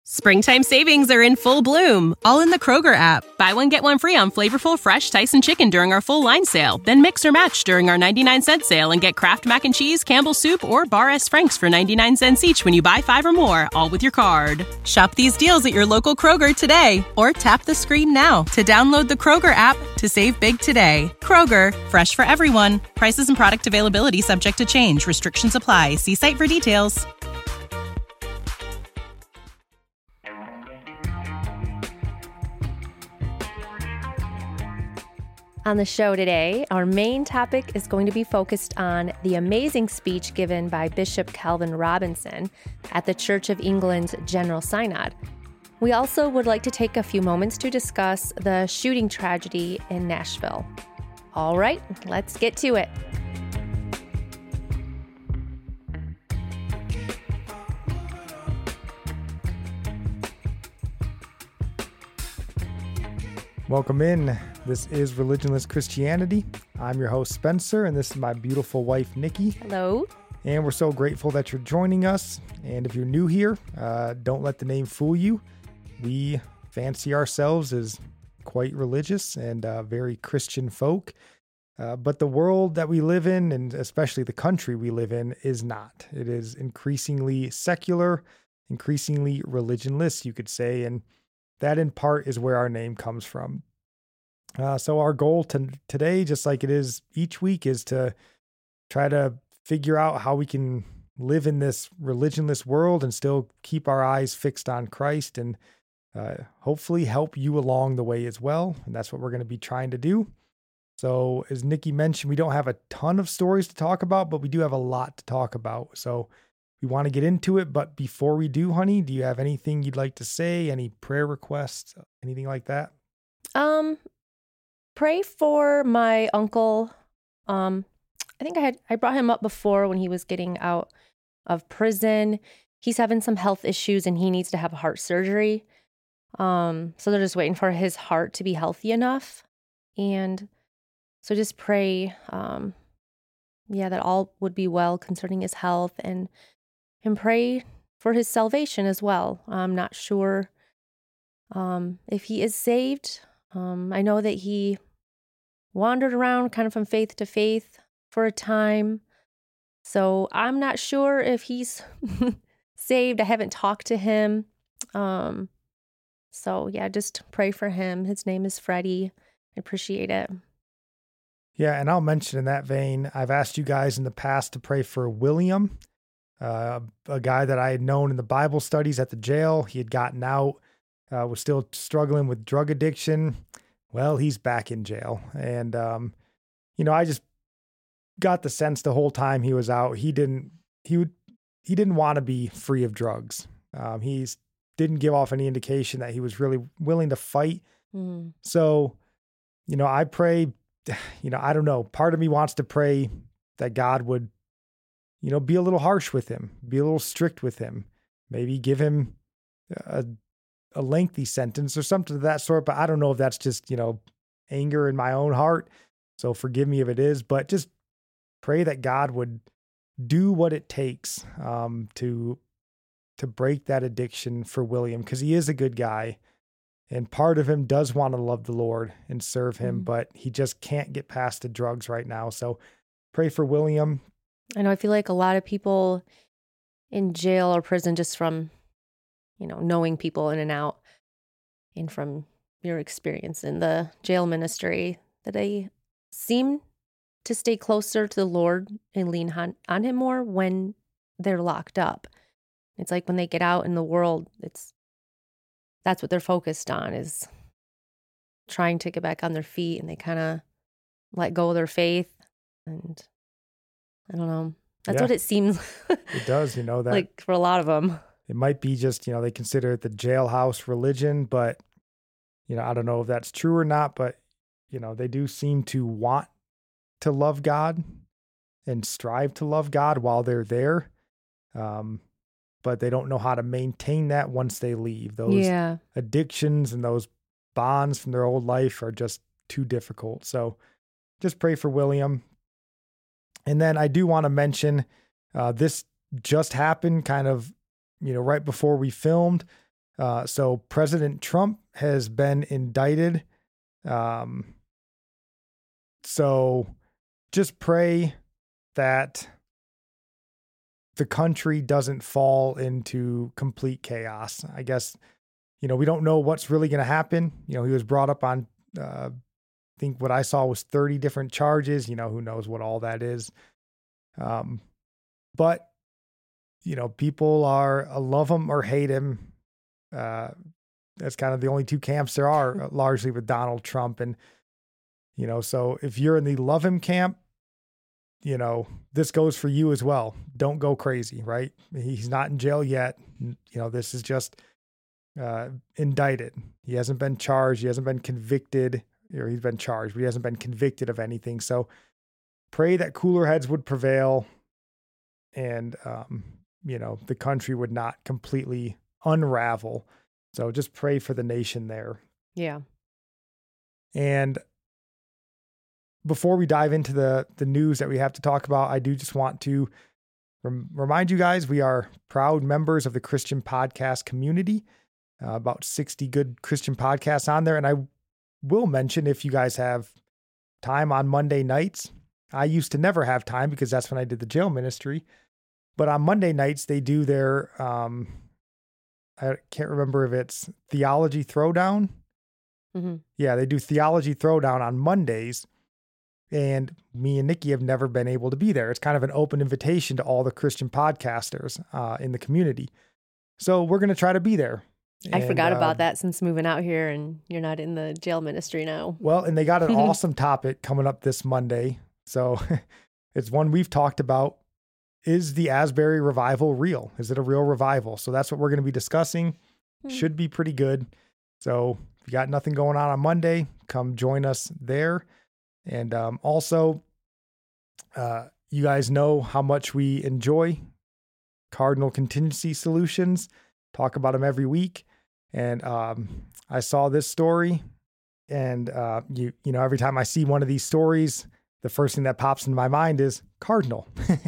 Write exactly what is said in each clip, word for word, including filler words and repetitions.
Springtime savings are in full bloom, all in the Kroger app. Buy one, get one free on flavorful, fresh Tyson chicken during our full line sale. Then mix or match during our ninety-nine cent sale and get Kraft Mac and Cheese, Campbell's Soup, or Bar S. Frank's for ninety-nine cents each when you buy five or more, all with your card. Shop these deals at your local Kroger today, or tap the screen now to download the Kroger app to save big today. Kroger, fresh for everyone. Prices and product availability subject to change. Restrictions apply. See site for details. On the show today, our main topic is going to be focused on the amazing speech given by Bishop Calvin Robinson at the Church of England's General Synod. We also would like to take a few moments to discuss the shooting tragedy in Nashville. All right, let's get to it. Welcome in. This is Religionless Christianity. I'm your host, Spencer, and this is my beautiful wife, Nikki. Hello. And we're so grateful that you're joining us. And if you're new here, uh, don't let the name fool you. We fancy ourselves as quite religious and uh, very Christian folk. Uh, but the world that we live in, and especially the country we live in, is not. It is increasingly secular, increasingly religionless, you could say. And that in part is where our name comes from. Uh, so our goal to, today, just like it is each week, is to try to figure out how we can live in this religionless world and still keep our eyes fixed on Christ, and uh, hopefully help you along the way as well. And that's what we're going to be trying to do. So as Nikki mentioned, we don't have a ton of stories to talk about, but we do have a lot to talk about. So we want to get into it. But before we do, honey, do you have anything you'd like to say? Any prayer requests? Anything like that? Um, pray for my uncle. Um, I think I had I brought him up before when he was getting out of prison. He's having some health issues and he needs to have heart surgery. Um, so they're just waiting for his heart to be healthy enough. And so just pray, um, yeah, that all would be well concerning his health, and and pray for his salvation as well. I'm not sure um, if he is saved. Um, I know that he wandered around kind of from faith to faith for a time. So I'm not sure if he's saved. I haven't talked to him. Um, so yeah, just pray for him. His name is Freddie. I appreciate it. Yeah, and I'll mention in that vein, I've asked you guys in the past to pray for William, uh, a guy that I had known in the Bible studies at the jail. He had gotten out, uh, was still struggling with drug addiction. Well, he's back in jail. And, um, you know, I just got the sense the whole time he was out, he didn't, he would, he didn't want to be free of drugs. Um, he's didn't give off any indication that he was really willing to fight. Mm. So, you know, I pray, you know, I don't know, part of me wants to pray that God would, you know, be a little harsh with him, be a little strict with him, maybe give him a, a lengthy sentence or something of that sort. But I don't know if that's just, you know, anger in my own heart. So forgive me if it is, but just pray that God would do what it takes um, to, to break that addiction for William, because he is a good guy. And part of him does want to love the Lord and serve him, mm. but he just can't get past the drugs right now. So pray for William. I know, I feel like a lot of people in jail or prison, just from, you know, knowing people in and out, and from your experience in the jail ministry, that they seem to stay closer to the Lord and lean on, on him more when they're locked up. It's like when they get out in the world, it's that's what they're focused on, is trying to get back on their feet, and they kind of let go of their faith. And I don't know. That's yeah. what it seems. It does, you know, that like for a lot of them. It might be just, you know, they consider it the jailhouse religion, but, you know, I don't know if that's true or not, but, you know, they do seem to want to love God and strive to love God while they're there. Um, but they don't know how to maintain that once they leave. Those yeah. addictions and those bonds from their old life are just too difficult. So just pray for William. And then I do want to mention, uh, this just happened kind of, you know, right before we filmed. Uh, so President Trump has been indicted. Um, so just pray that the country doesn't fall into complete chaos. I guess, you know, we don't know what's really going to happen. You know, he was brought up on, uh, I think what I saw was thirty different charges. You know, who knows what all that is. Um, but, you know, people are uh, love him or hate him. Uh, that's kind of the only two camps there are, uh, largely with Donald Trump. And, you know, so if you're in the love him camp, you know, this goes for you as well. Don't go crazy, right? He's not in jail yet. You know, this is just uh, indicted. He hasn't been charged. He hasn't been convicted, or he's been charged, but he hasn't been convicted of anything. So pray that cooler heads would prevail and, um, you know, the country would not completely unravel. So just pray for the nation there. Yeah. And before we dive into the, the news that we have to talk about, I do just want to rem- remind you guys, we are proud members of the Christian podcast community, uh, about sixty good Christian podcasts on there. And I will mention, if you guys have time on Monday nights, I used to never have time because that's when I did the jail ministry. But on Monday nights, they do their, um, I can't remember if it's Theology Throwdown. Mm-hmm. Yeah, they do Theology Throwdown on Mondays. And me and Nikki have never been able to be there. It's kind of an open invitation to all the Christian podcasters uh, in the community. So we're going to try to be there. I and, forgot uh, about that since moving out here and you're not in the jail ministry now. Well, and they got an awesome topic coming up this Monday. So it's one we've talked about. Is the Asbury revival real? Is it a real revival? So that's what we're going to be discussing. Hmm. Should be pretty good. So if you got nothing going on on Monday, come join us there. And um, also, uh, you guys know how much we enjoy Cardinal Contingency Solutions. Talk about them every week. And um, I saw this story, and uh, you you know, every time I see one of these stories, the first thing that pops into my mind is Cardinal.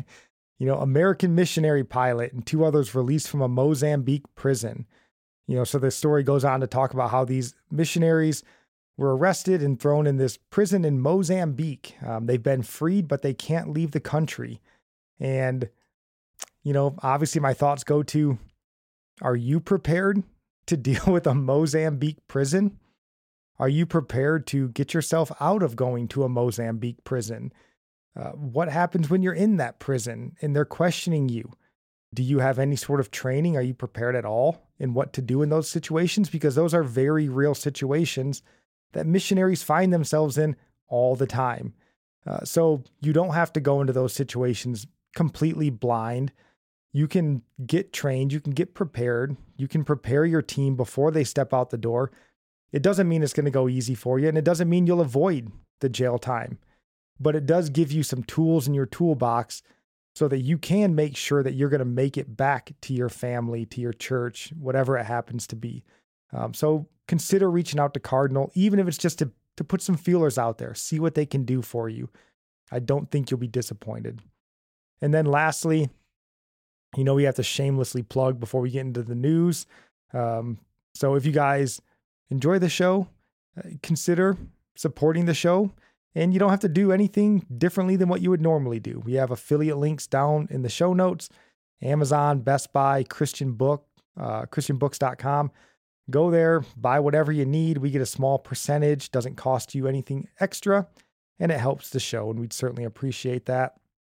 You know, American missionary pilot and two others released from a Mozambique prison. You know, so the story goes on to talk about how these missionaries were arrested and thrown in this prison in Mozambique. Um, they've been freed, but they can't leave the country. And, you know, obviously my thoughts go to, are you prepared to deal with a Mozambique prison? Are you prepared to get yourself out of going to a Mozambique prison? Uh, what happens when you're in that prison and they're questioning you? Do you have any sort of training? Are you prepared at all in what to do in those situations? Because those are very real situations that missionaries find themselves in all the time. Uh, so you don't have to go into those situations completely blind. You can get trained. You can get prepared. You can prepare your team before they step out the door. It doesn't mean it's going to go easy for you, and it doesn't mean you'll avoid the jail time. But it does give you some tools in your toolbox so that you can make sure that you're going to make it back to your family, to your church, whatever it happens to be. Um, so consider reaching out to Cardinal, even if it's just to, to put some feelers out there, see what they can do for you. I don't think you'll be disappointed. And then lastly, you know, we have to shamelessly plug before we get into the news. Um, so if you guys enjoy the show, uh, consider supporting the show. And you don't have to do anything differently than what you would normally do. We have affiliate links down in the show notes. Amazon, Best Buy, Christian Book, uh, christian books dot com. Go there, buy whatever you need. We get a small percentage. Doesn't cost you anything extra. And it helps the show. And we'd certainly appreciate that.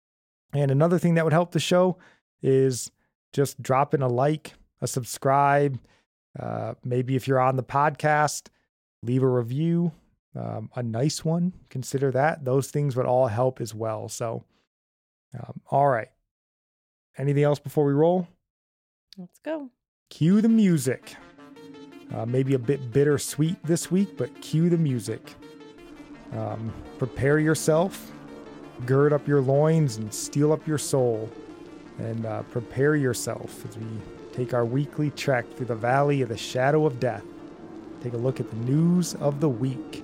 And another thing that would help the show is just dropping a like, a subscribe. Uh, maybe if you're on the podcast, leave a review. Um, a nice one, consider that. Those things would all help as well. So, um, all right. Anything else before we roll? Let's go. Cue the music. Uh, maybe a bit bittersweet this week, but cue the music. Um, prepare yourself, gird up your loins, and steel up your soul. And uh, prepare yourself as we take our weekly trek through the valley of the shadow of death. Take a look at the news of the week.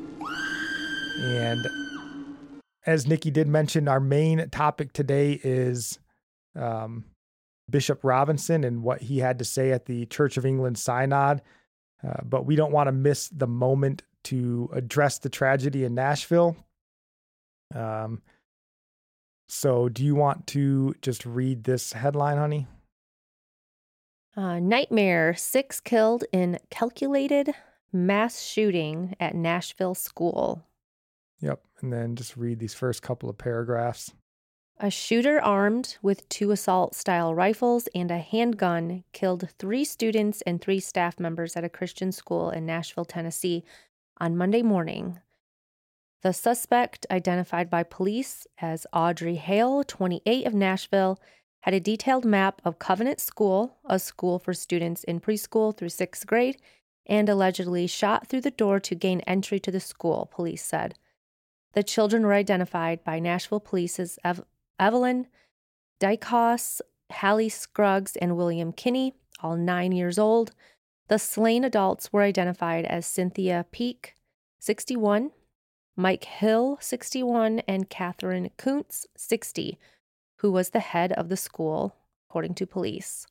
And as Nikki did mention, our main topic today is um, Bishop Robinson and what he had to say at the Church of England Synod, uh, but we don't want to miss the moment to address the tragedy in Nashville. Um, so do you want to just read this headline, honey? Uh, nightmare, six killed in calculated mass shooting at Nashville school. Yep, and then just read these first couple of paragraphs. A shooter armed with two assault-style rifles and a handgun killed three students and three staff members at a Christian school in Nashville, Tennessee on Monday morning. The suspect, identified by police as Audrey Hale, twenty-eight, of Nashville, had a detailed map of Covenant School, a school for students in preschool through sixth grade, and allegedly shot through the door to gain entry to the school, police said. The children were identified by Nashville police as Ev- Evelyn Dykhouse, Hallie Scruggs, and William Kinney, all nine years old. The slain adults were identified as Cynthia Peak, sixty-one, Mike Hill, sixty-one, and Catherine Kuntz, sixty, who was the head of the school, according to police.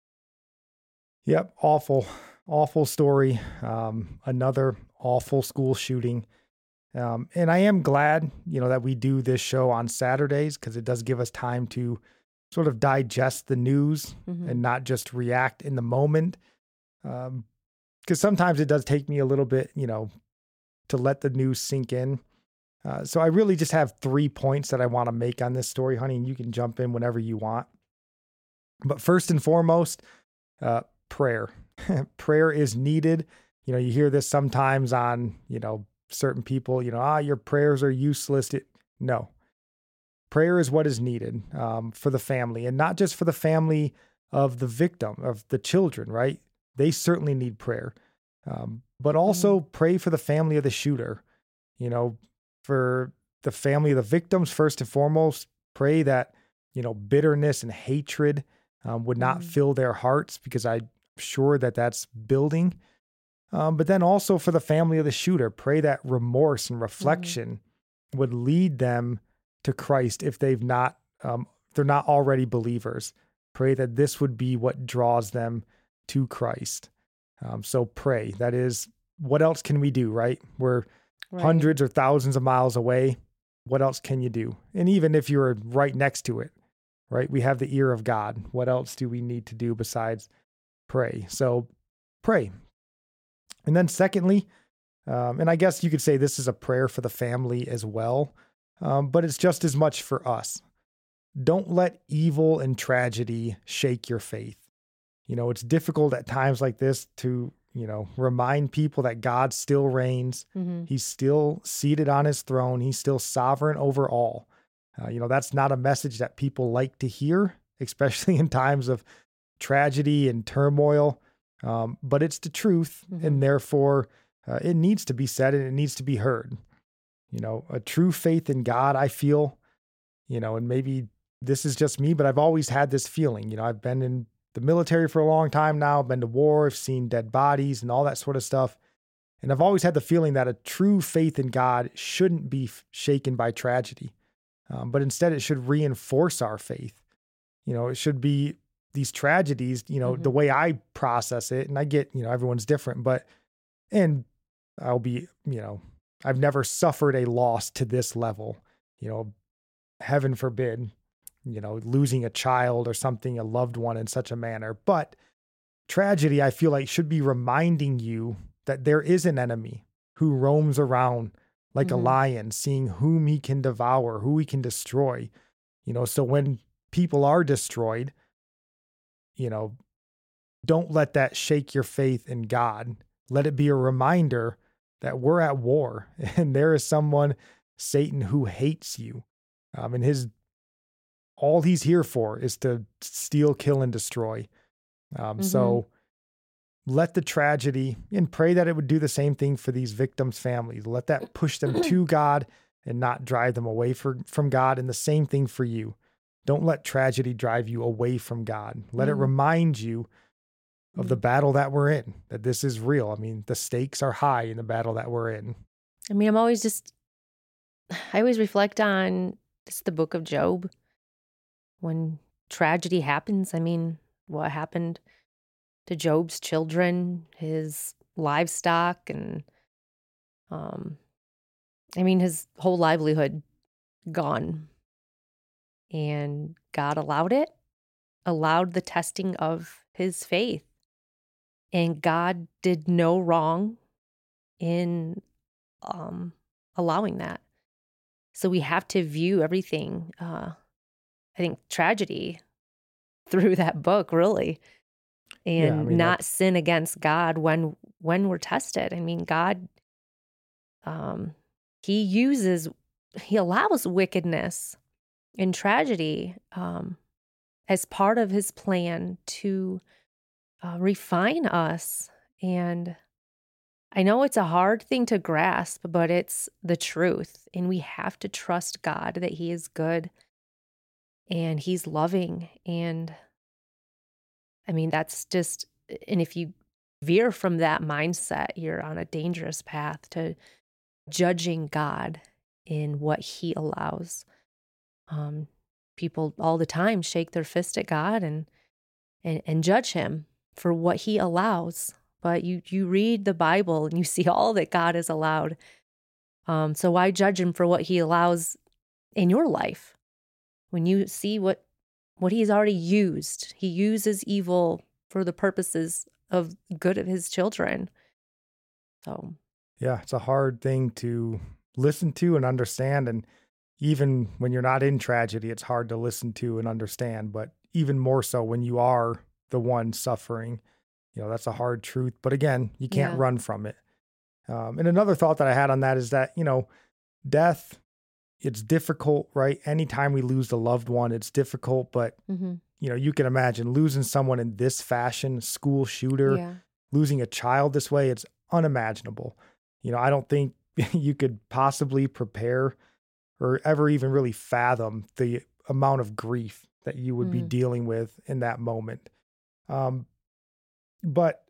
Yep, awful, awful story. Um, another awful school shooting. Um, and I am glad, you know, that we do this show on Saturdays because it does give us time to sort of digest the news mm-hmm. and not just react in the moment. Um, because sometimes it does take me a little bit, you know, to let the news sink in. Uh, so I really just have three points that I want to make on this story, honey, and you can jump in whenever you want. But first and foremost, uh, prayer. Prayer is needed. You know, you hear this sometimes on, you know, certain people, you know, ah, your prayers are useless. It, no, prayer is what is needed um, for the family, and not just for the family of the victim, of the children, right? They certainly need prayer, um, but also mm-hmm. pray for the family of the shooter, you know, for the family of the victims. First and foremost, pray that, you know, bitterness and hatred um, would not mm-hmm. fill their hearts, because I'm sure that that's building. Um, but then also for the family of the shooter, pray that remorse and reflection mm-hmm. would lead them to Christ if they've not, um, they're not already believers. Pray that this would be what draws them to Christ. Um, so pray. That is, what else can we do, right? We're right. hundreds or thousands of miles away. What else can you do? And even if you're right next to it, right? We have the ear of God. What else do we need to do besides pray? So pray. And then secondly, um, and I guess you could say this is a prayer for the family as well, um, but it's just as much for us. Don't let evil and tragedy shake your faith. You know, it's difficult at times like this to, you know, remind people that God still reigns. Mm-hmm. He's still seated on his throne. He's still sovereign over all. Uh, you know, that's not a message that people like to hear, especially in times of tragedy and turmoil. Um, but it's the truth, mm-hmm. and therefore uh, it needs to be said and it needs to be heard. You know, a true faith in God, I feel, you know, and maybe this is just me, but I've always had this feeling. You know, I've been in the military for a long time now, I've been to war, I've seen dead bodies and all that sort of stuff. And I've always had the feeling that a true faith in God shouldn't be shaken by tragedy, um, but instead it should reinforce our faith. You know, it should be these tragedies, you know, mm-hmm. the way I process it, and I get, you know, everyone's different, but, and I'll be, you know, I've never suffered a loss to this level, you know, heaven forbid, you know, losing a child or something, a loved one in such a manner. But tragedy, I feel like, should be reminding you that there is an enemy who roams around like mm-hmm. a lion, seeing whom he can devour, who he can destroy, you know, so when people are destroyed, you know, don't let that shake your faith in God. Let it be a reminder that we're at war and there is someone, Satan, who hates you. Um, and his, all he's here for is to steal, kill, and destroy. Um, mm-hmm. So let the tragedy, and pray that it would do the same thing for these victims' families. Let that push them to God and not drive them away for, from God. And the same thing for you. Don't let tragedy drive you away from God. Let mm. it remind you of the battle that we're in, that this is real. I mean, the stakes are high in the battle that we're in. I mean, I'm always just, I always reflect on just the book of Job, when tragedy happens. I mean, what happened to Job's children, his livestock, and um, I mean, his whole livelihood gone. And God allowed it, allowed the testing of his faith. And God did no wrong in um, allowing that. So we have to view everything, uh, I think, tragedy through that book, really, and Yeah, I mean, not that's sin against God when when we're tested. I mean, God, um, he uses, he allows wickedness and tragedy um, as part of his plan to uh, refine us. And I know it's a hard thing to grasp, but it's the truth. And we have to trust God that he is good and he's loving. And I mean, that's just, and if you veer from that mindset, you're on a dangerous path to judging God in what he allows. Um, people all the time shake their fist at God and, and, and judge him for what he allows. But you, you read the Bible and you see all that God has allowed. Um, so why judge him for what he allows in your life? When you see what, what he's already used, he uses evil for the purposes of good of his children. So, yeah, it's a hard thing to listen to and understand. And even when you're not in tragedy, it's hard to listen to and understand. But even more so when you are the one suffering, you know, that's a hard truth. But again, you can't yeah. run from it. Um, and another thought that I had on that is that, you know, death, it's difficult, right? Anytime we lose a loved one, it's difficult. But, Mm-hmm. you know, you can imagine losing someone in this fashion, school shooter, Yeah. losing a child this way, it's unimaginable. You know, I don't think you could possibly prepare or ever even really fathom the amount of grief that you would be Mm. dealing with in that moment. Um, but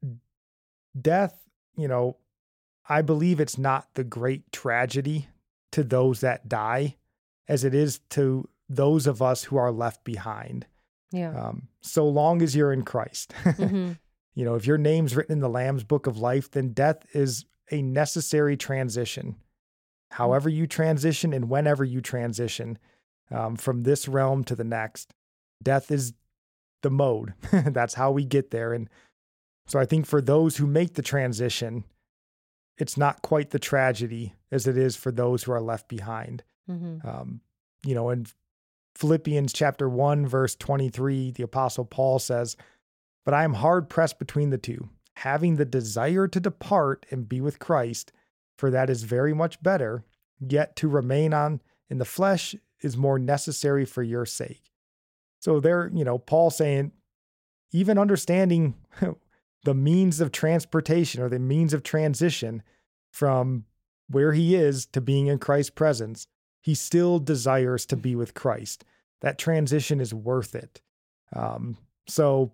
death, you know, I believe it's not the great tragedy to those that die as it is to those of us who are left behind. Yeah. Um, so long as you're in Christ. Mm-hmm. You know, if your name's written in the Lamb's Book of Life, then death is a necessary transition. However you transition and whenever you transition um, from this realm to the next, death is the mode. That's how we get there. And so I think for those who make the transition, it's not quite the tragedy as it is for those who are left behind. Mm-hmm. Um, you know, in Philippians chapter one, verse twenty-three, the Apostle Paul says, "But I am hard pressed between the two, having the desire to depart and be with Christ, for that is very much better, yet to remain on in the flesh is more necessary for your sake." So there, you know, Paul saying, even understanding the means of transportation or the means of transition from where he is to being in Christ's presence, he still desires to be with Christ. That transition is worth it. Um, so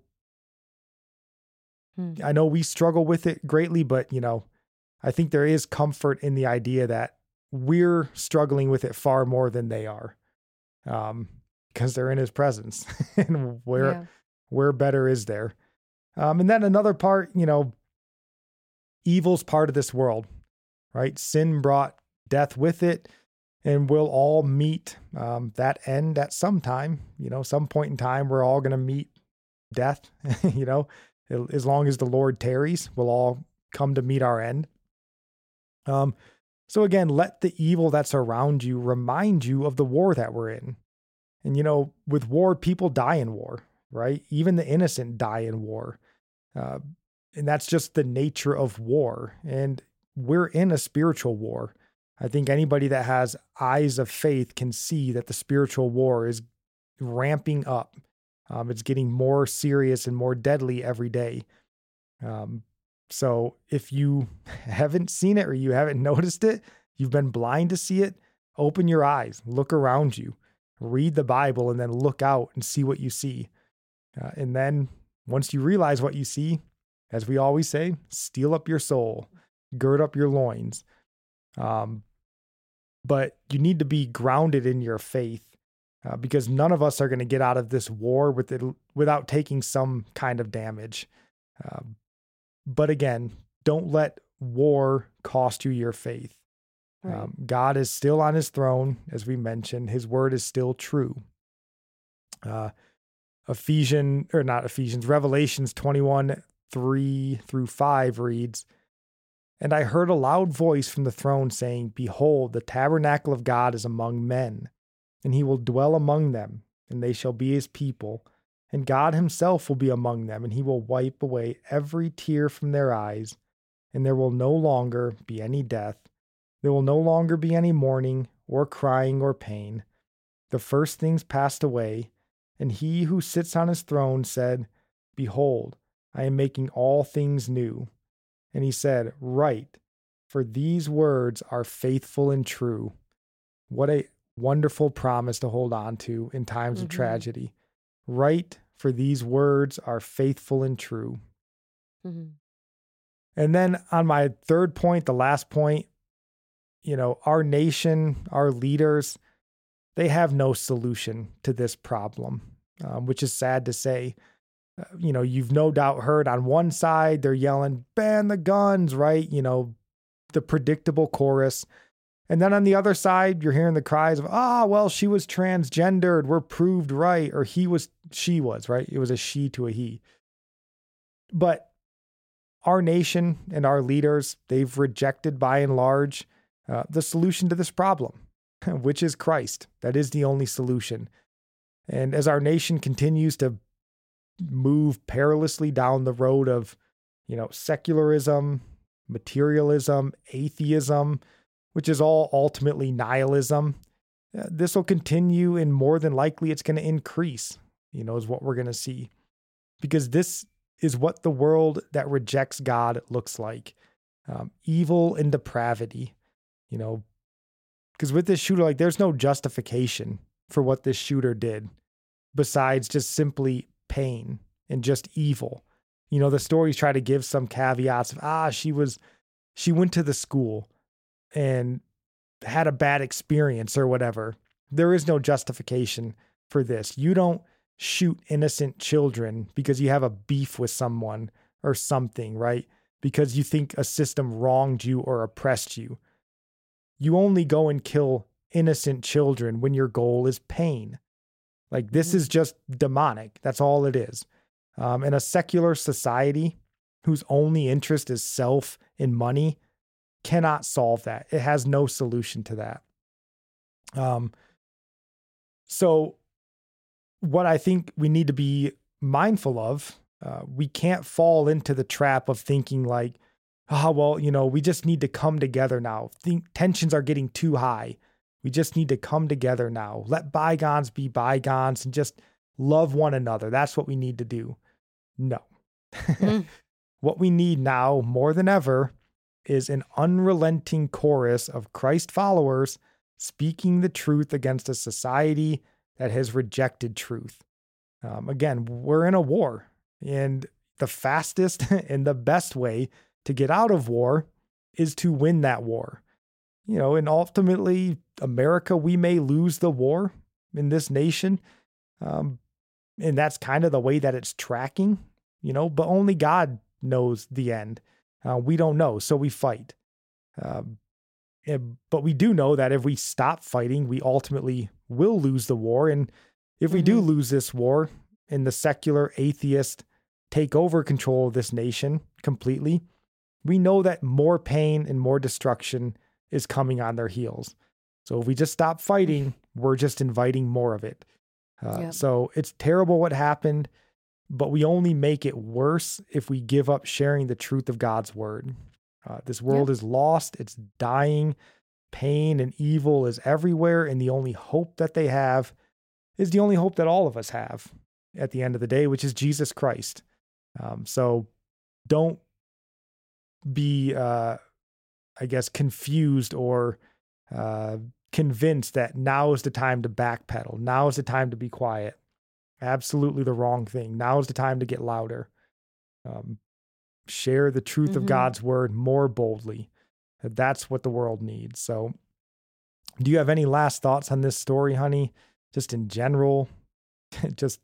Hmm. I know we struggle with it greatly, but, you know, I think there is comfort in the idea that we're struggling with it far more than they are, um, because they're in his presence. And where, Yeah. where better is there? Um, and then another part, you know, evil's part of this world, right? Sin brought death with it, and we'll all meet um, that end at some time. You know, some point in time, we're all going to meet death, you know, as long as the Lord tarries, we'll all come to meet our end. Um, so again, let the evil that's around you remind you of the war that we're in. And, you know, with war, people die in war, right? Even the innocent die in war. Uh, and that's just the nature of war. And we're in a spiritual war. I think anybody that has eyes of faith can see that the spiritual war is ramping up. Um, it's getting more serious and more deadly every day. Um, so if you haven't seen it or you haven't noticed it, you've been blind to see it, open your eyes, look around you, read the Bible, and then look out and see what you see. Uh, and then once you realize what you see, as we always say, steel up your soul, gird up your loins. Um, but you need to be grounded in your faith uh, because none of us are going to get out of this war with it without taking some kind of damage. Uh, but again, don't let war cost you your faith. Right. Um, God is still on his throne, as we mentioned. His word is still true. Uh, Ephesians, or not Ephesians, Revelations twenty-one, three through five reads, "And I heard a loud voice from the throne saying, Behold, the tabernacle of God is among men, and he will dwell among them, and they shall be his people. And God himself will be among them, and he will wipe away every tear from their eyes, and there will no longer be any death. There will no longer be any mourning, or crying, or pain. The first things passed away. And he who sits on his throne said, Behold, I am making all things new. And he said, Write, for these words are faithful and true." What a wonderful promise to hold on to in times mm-hmm. of tragedy. Write, for these words are faithful and true. Mm-hmm. And then on my third point, the last point, you know, our nation, our leaders, they have no solution to this problem, um, which is sad to say. Uh, you know, you've no doubt heard on one side, they're yelling, ban the guns, right? You know, the predictable chorus. And then on the other side, you're hearing the cries of, ah, well, she was transgendered. We're proved right. Or he was, she was, right? It was a she to a he. But our nation and our leaders, they've rejected by and large uh, the solution to this problem, which is Christ. That is the only solution. And as our nation continues to move perilously down the road of, you know, secularism, materialism, atheism, which is all ultimately nihilism, uh, this will continue, and more than likely it's going to increase, you know, is what we're going to see. Because this is what the world that rejects God looks like. Um, evil and depravity, you know, because with this shooter, like, there's no justification for what this shooter did besides just simply pain and just evil. You know, the stories try to give some caveats of, ah, she was, she went to the school and had a bad experience or whatever. There is no justification for this. You don't shoot innocent children because you have a beef with someone or something, right? Because you think a system wronged you or oppressed you. You only go and kill innocent children when your goal is pain. Like, this is just demonic. That's all it is. Um, in a secular society whose only interest is self and money cannot solve that. It has no solution to that. Um, so what I think we need to be mindful of, uh, we can't fall into the trap of thinking like, oh, well, you know, we just need to come together now. Think tensions are getting too high. We just need to come together now. Let bygones be bygones and just love one another. That's what we need to do. No. Mm. What we need now more than ever is an unrelenting chorus of Christ followers speaking the truth against a society that has rejected truth. Um, again, we're in a war, and the fastest and the best way to get out of war is to win that war. You know, and ultimately, America, we may lose the war in this nation. Um, and that's kind of the way that it's tracking, you know, but only God knows the end. Uh, we don't know, so we fight. Um, and, but we do know that if we stop fighting, we ultimately will lose the war. And if we mm-hmm. do lose this war and the secular atheist take over control of this nation completely, we know that more pain and more destruction is coming on their heels. So if we just stop fighting, we're just inviting more of it. Uh, yeah. So it's terrible what happened, but we only make it worse if we give up sharing the truth of God's word. Uh, this world yeah. is lost. It's dying. Pain and evil is everywhere. And the only hope that they have is the only hope that all of us have at the end of the day, which is Jesus Christ. Um, so don't be, uh, I guess, confused or uh, convinced that now is the time to backpedal. Now is the time to be quiet. Absolutely the wrong thing. Now is the time to get louder. Um, share the truth mm-hmm. of God's word more boldly. That's what the world needs. So do you have any last thoughts on this story, honey? just in general, just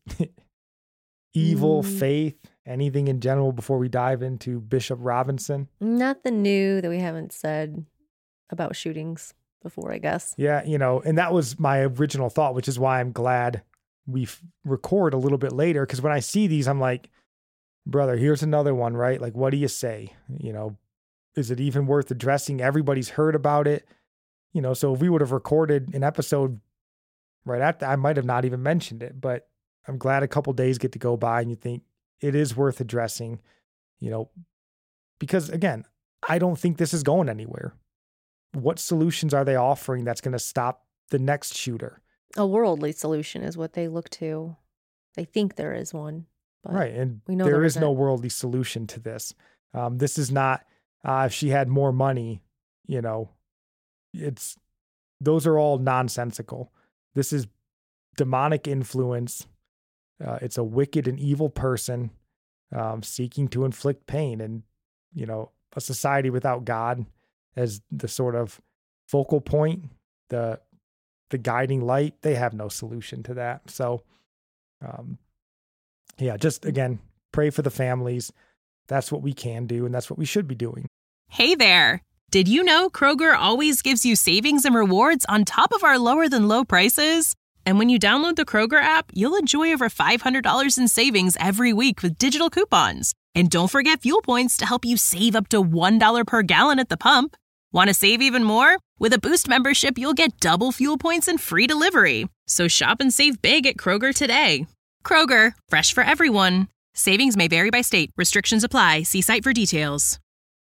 evil, Mm. faith, anything in general before we dive into Bishop Robinson? Nothing new that we haven't said about shootings before, I guess. Yeah, you know, and that was my original thought, which is why I'm glad we f- record a little bit later. Because when I see these, I'm like, brother, here's another one, right? Like, what do you say? You know, is it even worth addressing? Everybody's heard about it. You know, so if we would have recorded an episode right after, I might have not even mentioned it. But I'm glad a couple days get to go by and you think it is worth addressing, you know, because again, I don't think this is going anywhere. What solutions are they offering that's going to stop the next shooter? A worldly solution is what they look to. They think there is one. But Right. And we know there there is no isn't. worldly solution to this. Um, this is not, uh, if she had more money, you know, it's, those are all nonsensical. This is demonic influence. Uh, it's a wicked and evil person um, seeking to inflict pain. And, you know, a society without God as the sort of focal point, the the guiding light, they have no solution to that. So, um, yeah, just again, pray for the families. That's what we can do, and that's what we should be doing. Hey there! Did you know Kroger always gives you savings and rewards on top of our lower than low prices? And when you download the Kroger app, you'll enjoy over five hundred dollars in savings every week with digital coupons. And don't forget fuel points to help you save up to one dollar per gallon at the pump. Want to save even more? With a Boost membership, you'll get double fuel points and free delivery. So shop and save big at Kroger today. Kroger, fresh for everyone. Savings may vary by state. Restrictions apply. See site for details.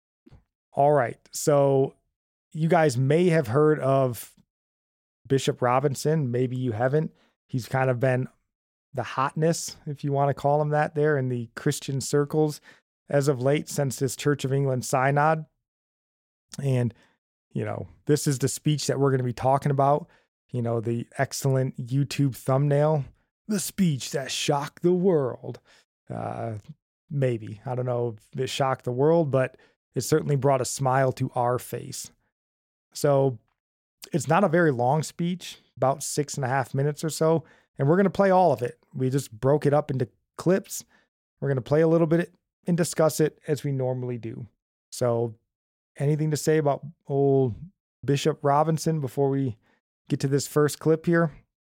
All right. So you guys may have heard of Bishop Robinson. Maybe you haven't. He's kind of been the hotness, if you want to call him that, there in the Christian circles as of late since this Church of England synod. And, you know, this is the speech that we're going to be talking about. You know, the excellent YouTube thumbnail, the speech that shocked the world. Uh, maybe. I don't know if it shocked the world, but it certainly brought a smile to our face. So it's not a very long speech, about six and a half minutes or so. And we're going to play all of it. We just broke it up into clips. We're going to play a little bit and discuss it as we normally do. So anything to say about old Bishop Robinson before we get to this first clip here?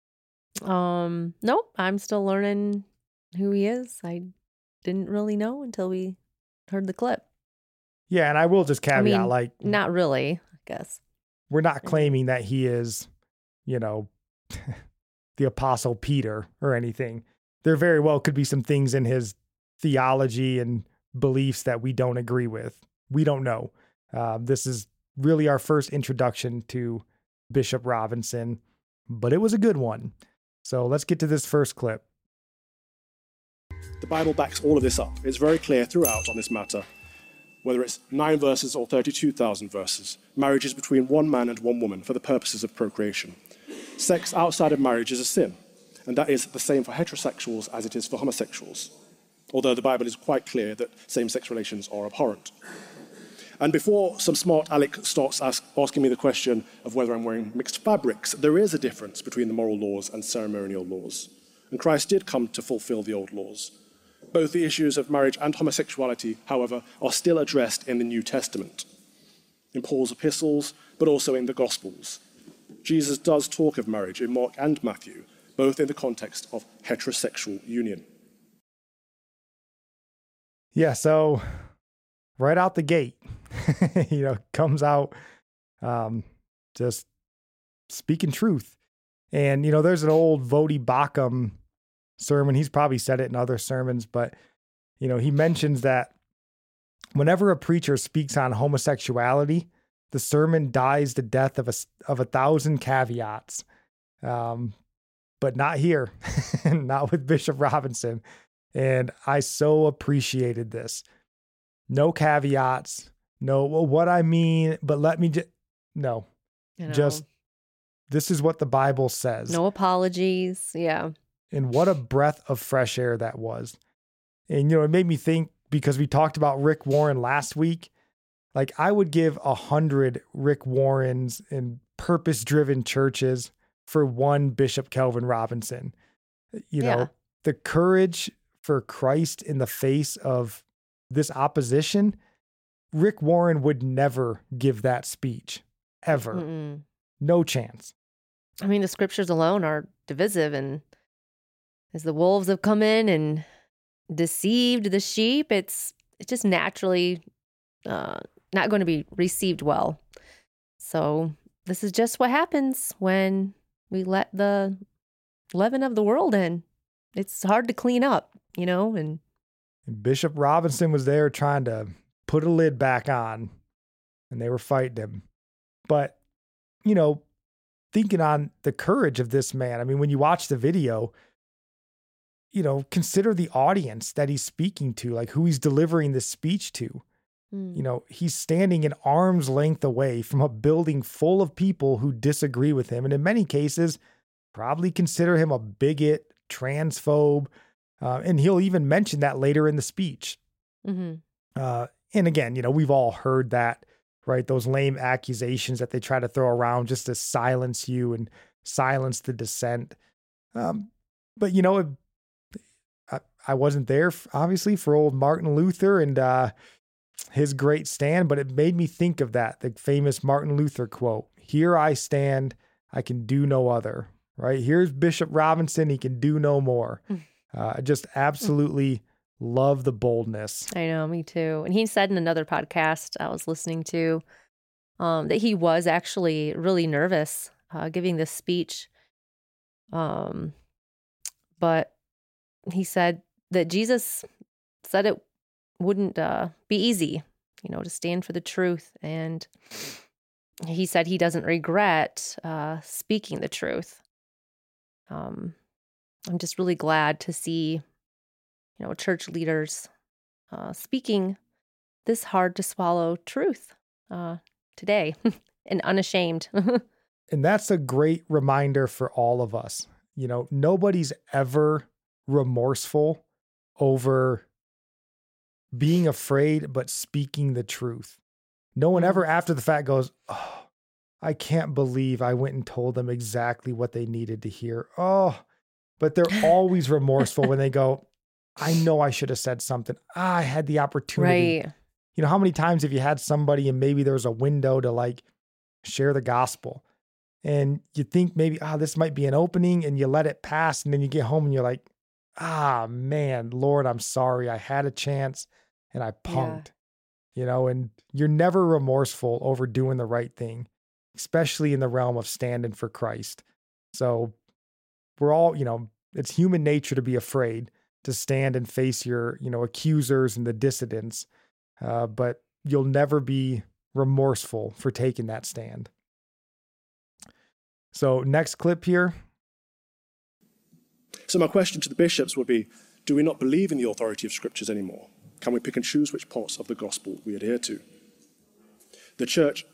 Um, nope. I'm still learning who he is. I didn't really know until we heard the clip. Yeah, and I will just caveat, I mean, like, not really, I guess. we're not claiming that he is, you know, the Apostle Peter or anything. There very well could be some things in his theology and beliefs that we don't agree with. We don't know. Um, this is really our first introduction to Bishop Robinson, but it was a good one. So let's get to this first clip. The Bible backs all of this up. It's very clear throughout on this matter. Whether it's nine verses or thirty-two thousand verses, marriage is between one man and one woman for the purposes of procreation. Sex outside of marriage is a sin, and that is the same for heterosexuals as it is for homosexuals, although the Bible is quite clear that same-sex relations are abhorrent. And before some smart aleck starts ask, asking me the question of whether I'm wearing mixed fabrics, there is a difference between the moral laws and ceremonial laws. And Christ did come to fulfill the old laws. Both the issues of marriage and homosexuality, however, are still addressed in the New Testament, in Paul's epistles, but also in the Gospels. Jesus does talk of marriage in Mark and Matthew, both in the context of heterosexual union. Yeah, so right out the gate, you know, comes out um, just speaking truth. And, you know, there's an old Vodi Bakum sermon. He's probably said it in other sermons, but, you know, he mentions that whenever a preacher speaks on homosexuality, the sermon dies the death of a, of a thousand caveats. Um, but not here, not with Bishop Robinson. And I so appreciated this. No caveats, no, well, what I mean, but let me just, no, You know, just, this is what the Bible says. no apologies. Yeah. And what a breath of fresh air that was. And, you know, it made me think, because we talked about Rick Warren last week, like I would give a hundred Rick Warrens in purpose-driven churches for one Bishop Kelvin Robinson. You know, Yeah. the courage for Christ in the face of this opposition, Rick Warren would never give that speech, ever. Mm-mm. No chance. I mean, the scriptures alone are divisive, and as the wolves have come in and deceived the sheep, it's it's just naturally uh, not going to be received well. So this is just what happens when we let the leaven of the world in. It's hard to clean up, you know, and And Bishop Robinson was there trying to put a lid back on, and they were fighting him. But, you know, thinking on the courage of this man, I mean, when you watch the video, you know, consider the audience that he's speaking to, like who he's delivering this speech to. mm, You know, he's standing an arm's length away from a building full of people who disagree with him. And in many cases, probably consider him a bigot, transphobe. Uh, and he'll even mention that later in the speech. mhm. Uh, and again, you know, we've all heard that, right? Those lame accusations that they try to throw around just to silence you and silence the dissent. Um, but, you know, it, I, I wasn't there, obviously, for old Martin Luther and uh, his great stand, but it made me think of that, the famous Martin Luther quote, "Here I stand, I can do no other," right? Here's Bishop Robinson, he can do no more. Uh, I just absolutely love the boldness. I know, me too. And he said in another podcast I was listening to um, that he was actually really nervous uh, giving this speech. Um, but he said that Jesus said it wouldn't uh, be easy, you know, to stand for the truth. And he said he doesn't regret uh, speaking the truth. Um, I'm just really glad to see, you know, church leaders uh, speaking this hard to swallow truth uh, today and unashamed. And that's a great reminder for all of us. You know, nobody's ever remorseful over being afraid, but speaking the truth. No one ever after the fact goes, "Oh, I can't believe I went and told them exactly what they needed to hear." Oh, but they're always remorseful when they go, "I know I should have said something. Ah, I had the opportunity." Right. You know, how many times have you had somebody and maybe there was a window to like share the gospel and you think maybe, ah, this might be an opening, and you let it pass. And then you get home and you're like, ah, man, Lord, I'm sorry. I had a chance and I punked, you know, and you're never remorseful over doing the right thing, especially in the realm of standing for Christ. So we're all, you know, it's human nature to be afraid to stand and face your, you know, accusers and the dissidents. Uh, but you'll never be remorseful for taking that stand. So next clip here. So my question to the bishops would be, do we not believe in the authority of scriptures anymore? Can we pick and choose which parts of the gospel we adhere to? The church...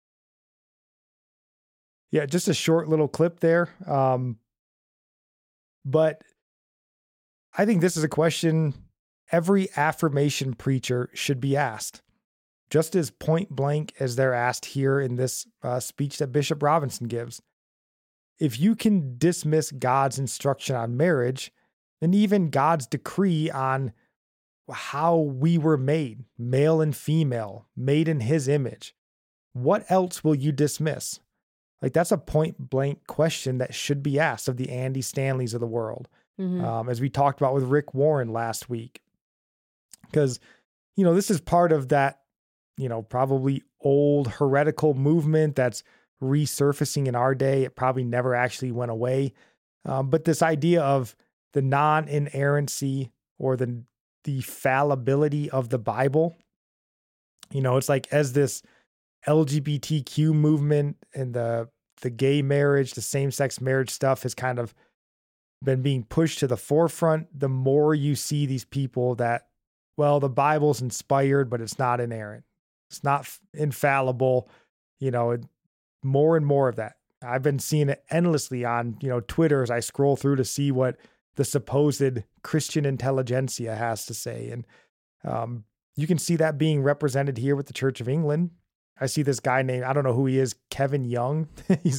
Yeah, just a short little clip there. Um, but I think this is a question every affirmation preacher should be asked, just as point blank as they're asked here in this uh, speech that Bishop Robinson gives. If you can dismiss God's instruction on marriage, and even God's decree on how we were made, male and female, made in his image, what else will you dismiss? Like, that's a point blank question that should be asked of the Andy Stanleys of the world. Mhm. Um, as we talked about with Rick Warren last week. Because, you know, this is part of that, you know, probably old heretical movement that's resurfacing in our day. It probably never actually went away. Um, but this idea of the non-inerrancy or the, the fallibility of the Bible, you know, it's like as this L G B T Q movement and the, the gay marriage, the same-sex marriage stuff has kind of been being pushed to the forefront, the more you see these people that, well, the Bible's inspired, but it's not inerrant. It's not f- infallible. You know, it, more and more of that. I've been seeing it endlessly on, you know, Twitter as I scroll through to see what the supposed Christian intelligentsia has to say. And um, you can see that being represented here with the Church of England. I see this guy named, I don't know who he is, Kevin Young. He's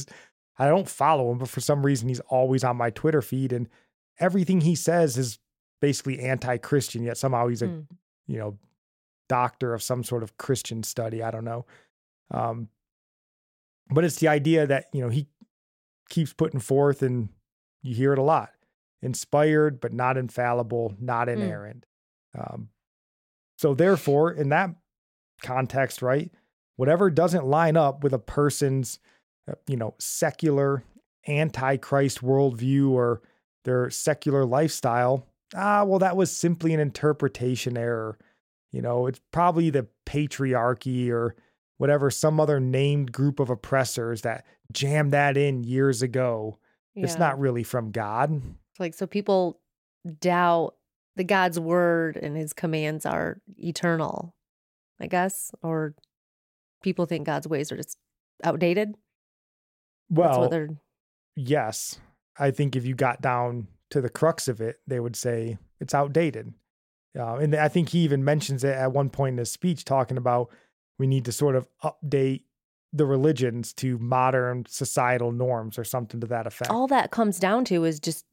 I don't follow him, but for some reason he's always on my Twitter feed, and everything he says is basically anti-Christian, yet somehow he's a, mm. you know, doctor of some sort of Christian study. I don't know. Um, but it's the idea that, you know, he keeps putting forth, and you hear it a lot: inspired, but not infallible, not inerrant. Mm. Um, so therefore, in that context, right, whatever doesn't line up with a person's, uh, you know, secular anti-Christ worldview or their secular lifestyle, ah, well, that was simply an interpretation error. You know, it's probably the patriarchy or whatever, some other named group of oppressors that jammed that in years ago. Yeah. It's not really from God. Like, so people doubt the God's word and his commands are eternal, I guess, or people think God's ways are just outdated. Well, That's what they're... yes. I think if you got down to the crux of it, they would say it's outdated. Uh, and I think he even mentions it at one point in his speech, talking about we need to sort of update the religions to modern societal norms or something to that effect. All that comes down to is just,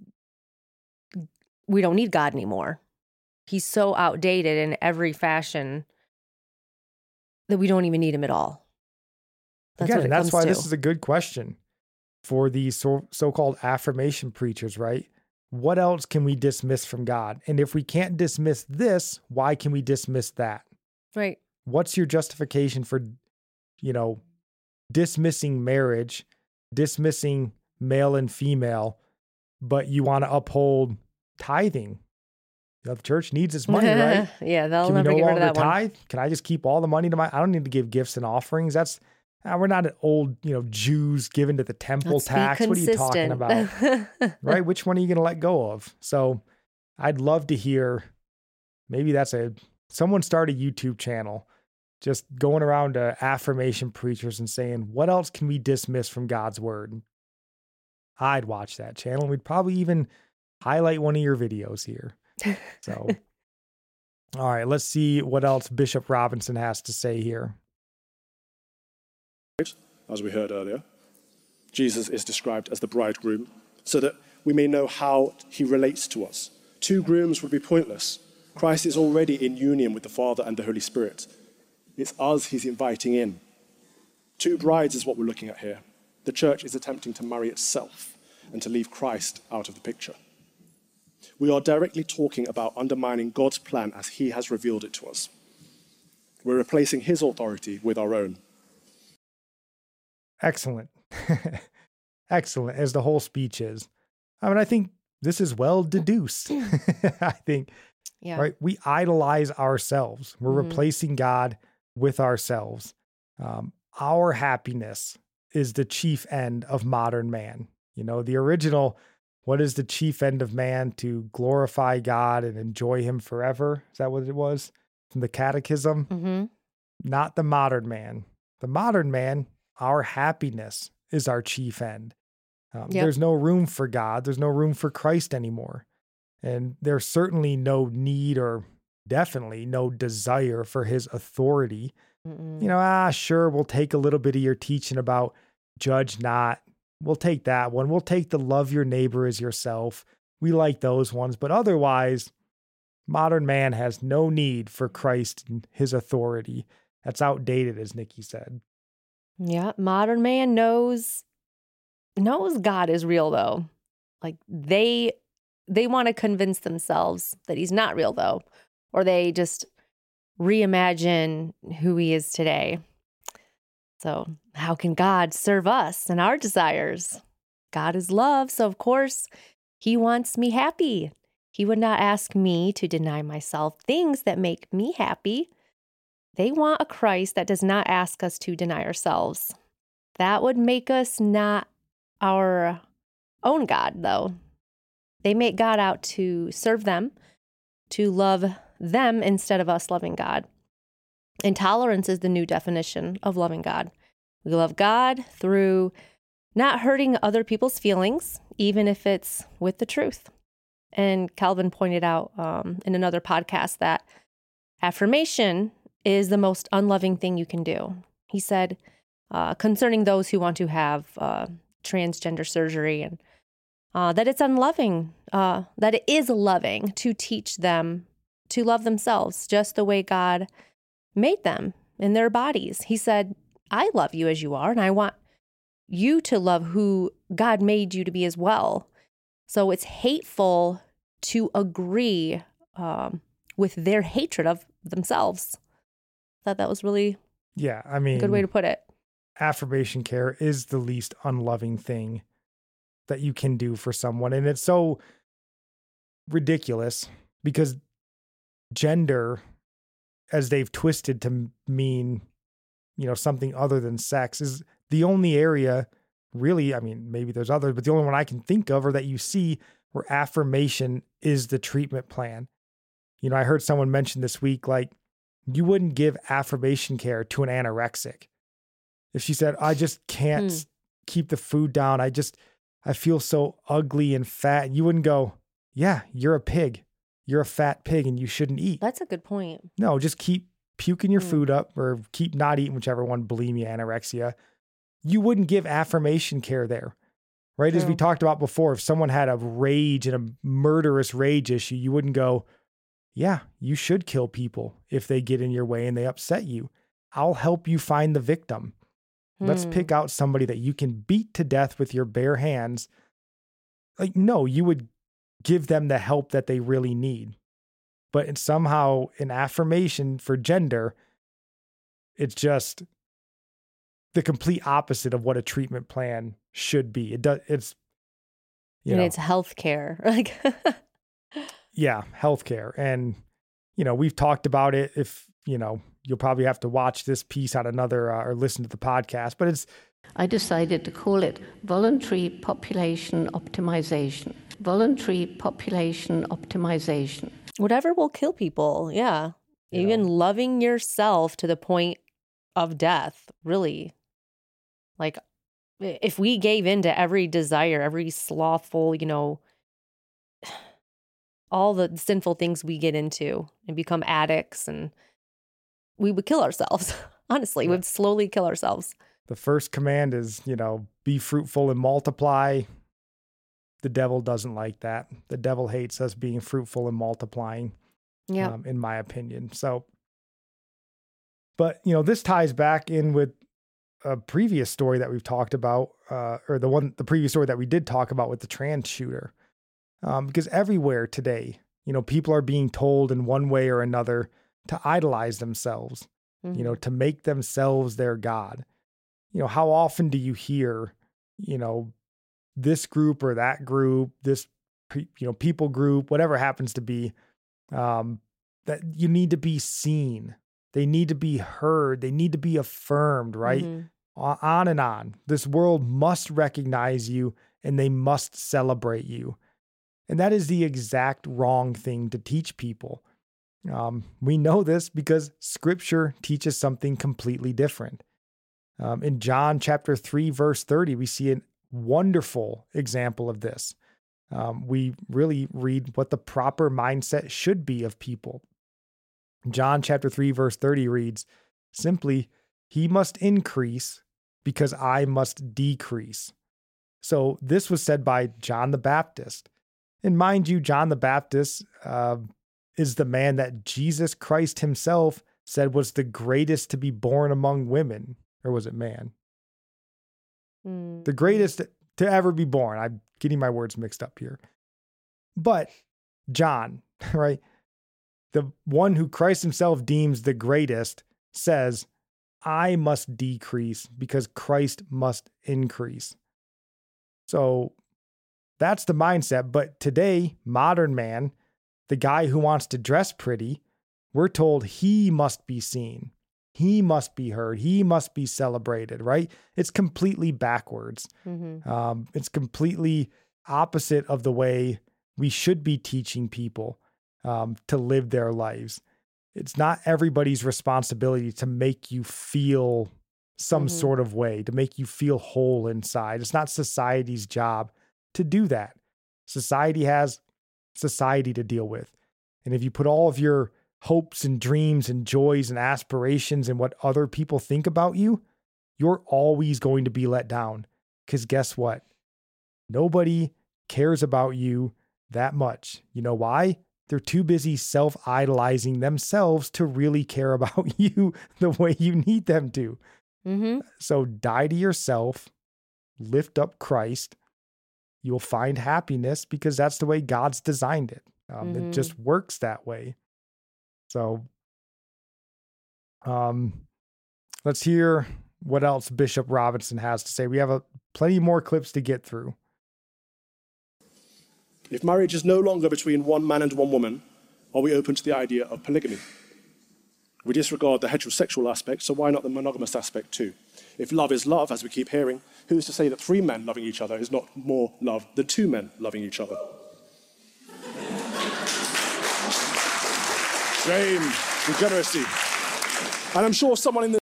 we don't need God anymore. He's so outdated in every fashion that we don't even need him at all. That's Again, and that's why to. This is a good question for these so, so-called affirmation preachers, right? What else can we dismiss from God? And if we can't dismiss this, why can we dismiss that? Right. What's your justification for, you know, dismissing marriage, dismissing male and female, but you want to uphold tithing? You know, the church needs its money, right? Yeah, they'll can never we no get rid of that tithe? one. Can I just keep all the money to my? I don't need to give gifts and offerings. That's uh, we're not an old, you know, Jews given to the temple Let's tax. What are you talking about? Right? Which one are you going to let go of? So, I'd love to hear. Maybe that's a someone start a YouTube channel, just going around to affirmation preachers and saying, what else can we dismiss from God's word? I'd watch that channel. We'd probably even highlight one of your videos here. So, all right, let's see what else Bishop Robinson has to say here. As we heard earlier, Jesus is described as the bridegroom so that we may know how he relates to us. Two grooms would be pointless. Christ is already in union with the Father and the Holy Spirit. It's us he's inviting in. Two brides is what we're looking at here. The church is attempting to marry itself and to leave Christ out of the picture. We are directly talking about undermining God's plan as he has revealed it to us. We're replacing his authority with our own. Excellent. Excellent, as the whole speech is. I mean, I think this is well deduced. I think, yeah. Right? We idolize ourselves. We're mm-hmm. replacing God with ourselves. Um, our happiness is the chief end of modern man. You know, the original, what is the chief end of man? To glorify God and enjoy him forever. Is that what it was? From the Catechism? Mm-hmm. Not the modern man. The modern man, our happiness is our chief end. Um, yep. There's no room for God. There's no room for Christ anymore. And there's certainly no need or definitely no desire for his authority. Mm-mm. You know, ah, sure, we'll take a little bit of your teaching about judge not. We'll take that one. We'll take the love your neighbor as yourself. We like those ones. But otherwise, modern man has no need for Christ and his authority. That's outdated, as Nikki said. Yeah, modern man knows knows God is real, though. Like, they they want to convince themselves that he's not real, though. Or they just reimagine who he is today. So how can God serve us and our desires? God is love, so of course he wants me happy. He would not ask me to deny myself things that make me happy. They want a Christ that does not ask us to deny ourselves. That would make us not our own God, though. They make God out to serve them, to love them instead of us loving God. Intolerance is the new definition of loving God. We love God through not hurting other people's feelings, even if it's with the truth. And Calvin pointed out um, in another podcast that affirmation is the most unloving thing you can do. He said, uh, concerning those who want to have uh, transgender surgery, and uh, that it's unloving, uh, that it is loving to teach them to love themselves just the way God made them in their bodies. He said, I love you as you are, and I want you to love who God made you to be as well. So it's hateful to agree um, with their hatred of themselves. I thought that was really yeah, I mean, a good way to put it. Affirmation care is the least unloving thing that you can do for someone. And it's so ridiculous because gender, as they've twisted to mean, you know, something other than sex, is the only area really, I mean, maybe there's others, but the only one I can think of or that you see where affirmation is the treatment plan. You know, I heard someone mention this week, like, you wouldn't give affirmation care to an anorexic. If she said, I just can't hmm. keep the food down, I just, I feel so ugly and fat. You wouldn't go, yeah, you're a pig. You're a fat pig and you shouldn't eat. That's a good point. No, just keep puking your Hmm. food up or keep not eating, whichever one, bulimia, anorexia. You wouldn't give affirmation care there, right? As we True. talked about before, if someone had a rage and a murderous rage issue, you wouldn't go, yeah, you should kill people if they get in your way and they upset you. I'll help you find the victim. Let's Hmm. pick out somebody that you can beat to death with your bare hands. Like, no, you would give them the help that they really need. But it's somehow an affirmation for gender, it's just the complete opposite of what a treatment plan should be. It does, it's, you and know, it's healthcare. Like, yeah, healthcare. And, you know, we've talked about it. If, you know, you'll probably have to watch this piece on another uh, or listen to the podcast, but it's, I decided to call it voluntary population optimization. Voluntary population optimization. whatever will kill people. Yeah. You Even know. loving yourself to the point of death, really. Like, if we gave in to every desire, every slothful, you know, all the sinful things we get into and become addicts, and we would kill ourselves. Honestly, Yeah. we'd slowly kill ourselves. the first command is, you know, be fruitful and multiply. The devil doesn't like that. The devil hates us being fruitful and multiplying, Yeah. um, in my opinion. So, but, you know, this ties back in with a previous story that we've talked about, uh, or the one, the previous story that we did talk about with the trans shooter. Um, because everywhere today, you know, people are being told in one way or another to idolize themselves, you know, to make themselves their God. You know, how often do you hear, you know, this group or that group, this, pe- you know, people group, whatever happens to be, um, that you need to be seen. They need to be heard. They need to be affirmed, right? Mhm. O- On and on. This world must recognize you and they must celebrate you. And that is the exact wrong thing to teach people. Um, we know this because scripture teaches something completely different. Um, in John chapter three, verse thirty, we see a wonderful example of this. Um, we really read what the proper mindset should be of people. John chapter three, verse thirty reads simply, "He must increase because I must decrease." So this was said by John the Baptist. And mind you, John the Baptist uh, is the man that Jesus Christ himself said was the greatest to be born among women. Or was it man? Mm. The greatest to ever be born. I'm getting my words mixed up here. But John, right? The one who Christ himself deems the greatest says, I must decrease because Christ must increase. So that's the mindset. But today, modern man, the guy who wants to dress pretty, we're told he must be seen. He must be heard. He must be celebrated, right? It's completely backwards. Mhm. Um, it's completely opposite of the way we should be teaching people um, to live their lives. It's not everybody's responsibility to make you feel some Mhm. sort of way, to make you feel whole inside. It's not society's job to do that. Society has society to deal with. And if you put all of your hopes and dreams and joys and aspirations and what other people think about you, you're always going to be let down. Because guess what? Nobody cares about you that much. You know why? They're too busy self-idolizing themselves to really care about you the way you need them to. Mm-hmm. So die to yourself, lift up Christ. You'll find happiness because that's the way God's designed it. Um, Mm-hmm. It just works that way. So um, let's hear what else Bishop Robinson has to say. We have a, plenty more clips to get through. If marriage is no longer between one man and one woman, are we open to the idea of polygamy? We disregard the heterosexual aspect, so why not the monogamous aspect too? If love is love, as we keep hearing, who's to say that three men loving each other is not more love than two men loving each other? Shame, degeneracy. And I'm sure someone in the...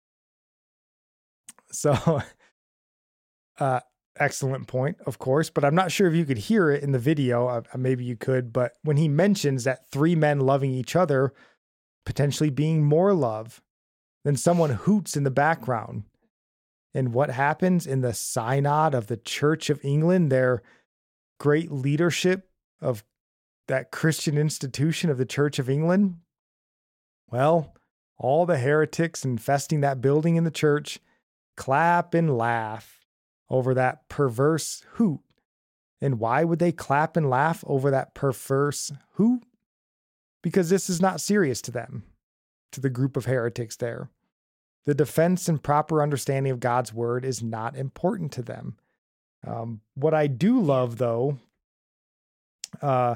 So, uh, excellent point, of course, but I'm not sure if you could hear it in the video. Uh, maybe you could, but when he mentions that three men loving each other, potentially being more love, then someone hoots in the background. And what happens in the synod of the Church of England, their great leadership of that Christian institution of the Church of England? Well, all the heretics infesting that building in the church clap and laugh over that perverse hoot. And why would they clap and laugh over that perverse hoot? Because this is not serious to them, to the group of heretics there. The defense and proper understanding of God's word is not important to them. Um, what I do love, though, uh,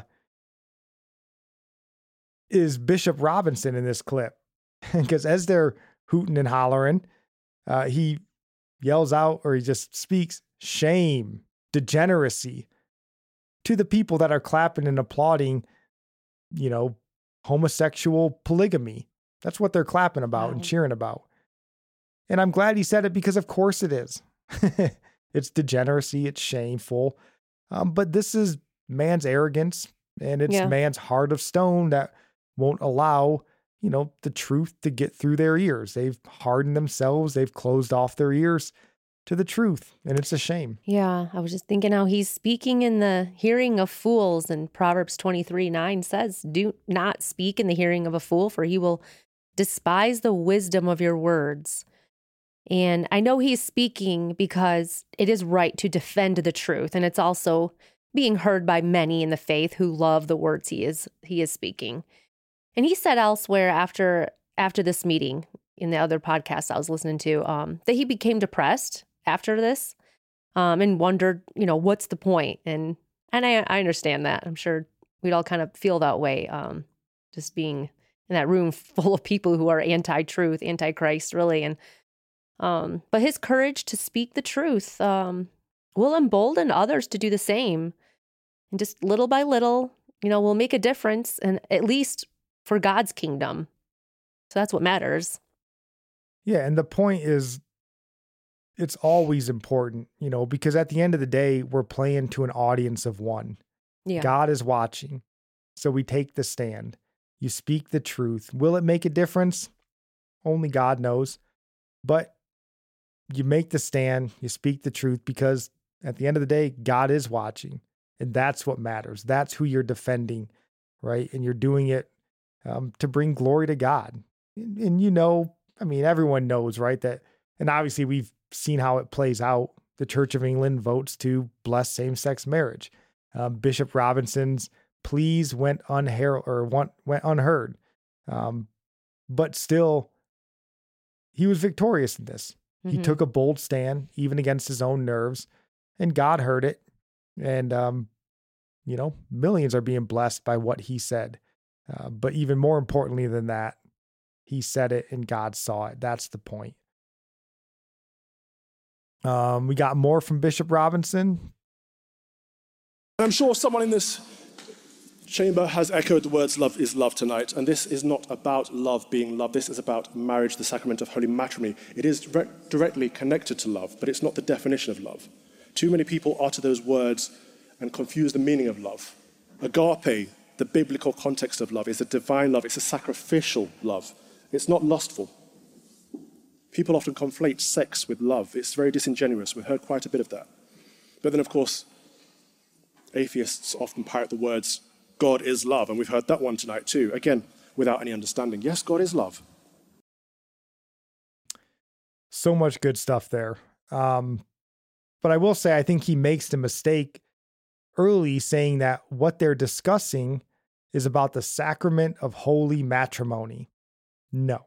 is Bishop Robinson in this clip. Because as they're hooting and hollering, uh, he yells out, or he just speaks, shame, degeneracy, to the people that are clapping and applauding, you know, homosexual polygamy. That's what they're clapping about Wow. and cheering about. And I'm glad he said it, because of course it is. It's degeneracy. It's shameful. Um, but this is man's arrogance, and it's Yeah. man's heart of stone that won't allow, you know, the truth to get through their ears. They've hardened themselves. They've closed off their ears to the truth. And it's a shame. Yeah, I was just thinking how he's speaking in the hearing of fools, and Proverbs twenty-three nine says, do not speak in the hearing of a fool, for he will despise the wisdom of your words. And I know he's speaking because it is right to defend the truth, and it's also being heard by many in the faith who love the words he is he is speaking. And he said elsewhere after after this meeting in the other podcast I was listening to, um, that he became depressed after this, um, and wondered, you know, what's the point? And and I I understand that. I'm sure we'd all kind of feel that way, um, just being in that room full of people who are anti-truth, anti-Christ, really. And um, but his courage to speak the truth um, will embolden others to do the same, and just little by little, you know, will make a difference, and at least for God's kingdom. So that's what matters. Yeah. And the point is, it's always important, you know, because at the end of the day, we're playing to an audience of one. Yeah. God is watching. So we take the stand. You speak the truth. Will it make a difference? Only God knows. But you make the stand, you speak the truth, because at the end of the day, God is watching. And that's what matters. That's who you're defending, right? And you're doing it um, to bring glory to God. And, and you know, I mean, everyone knows, right? That, and obviously we've seen how it plays out. The Church of England votes to bless same-sex marriage. Um, Bishop Robinson's pleas went unheralded or went, went unheard. Um, but still, he was victorious in this. He Mhm. took a bold stand, even against his own nerves, and God heard it. And, um, you know, millions are being blessed by what he said. Uh, but even more importantly than that, he said it and God saw it. That's the point. Um, we got more from Bishop Robinson. I'm sure someone in this chamber has echoed the words love is love tonight, and this is not about love being love. This is about marriage, the sacrament of holy matrimony. It is direct, directly connected to love, but it's not the definition of love. Too many people utter those words and confuse the meaning of love. Agape, the biblical context of love, is a divine love. It's a sacrificial love. It's not lustful. People often conflate sex with love. It's very disingenuous. We've heard quite a bit of that. But then, of course, atheists often parrot the words, God is love, and we've heard that one tonight too, again, without any understanding. Yes, God is love. So much good stuff there. Um, but I will say, I think he makes the mistake early saying that what they're discussing is about the sacrament of holy matrimony. No.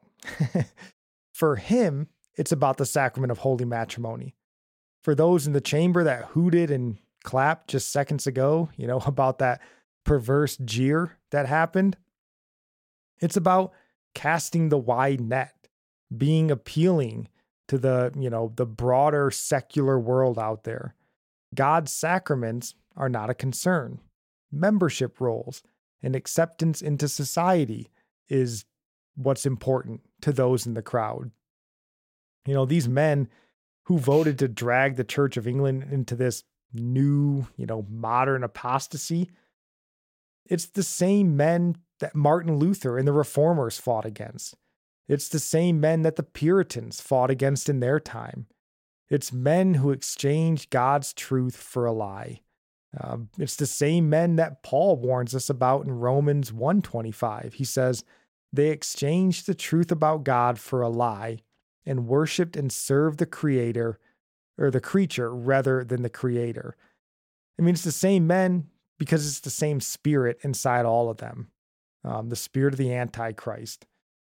For him, it's about the sacrament of holy matrimony. For those in the chamber that hooted and clapped just seconds ago, you know, about that perverse jeer that happened, it's about casting the wide net, being appealing to the, you know, the broader secular world out there. God's sacraments are not a concern. Membership roles and acceptance into society is what's important to those in the crowd. You know, these men who voted to drag the Church of England into this new, you know, modern apostasy, it's the same men that Martin Luther and the Reformers fought against. It's the same men that the Puritans fought against in their time. It's men who exchanged God's truth for a lie. Um, it's the same men that Paul warns us about in Romans one twenty-five. He says, they exchanged the truth about God for a lie and worshiped and served the creator or the creature rather than the creator. I mean, it's the same men because it's the same spirit inside all of them. Um, the spirit of the Antichrist.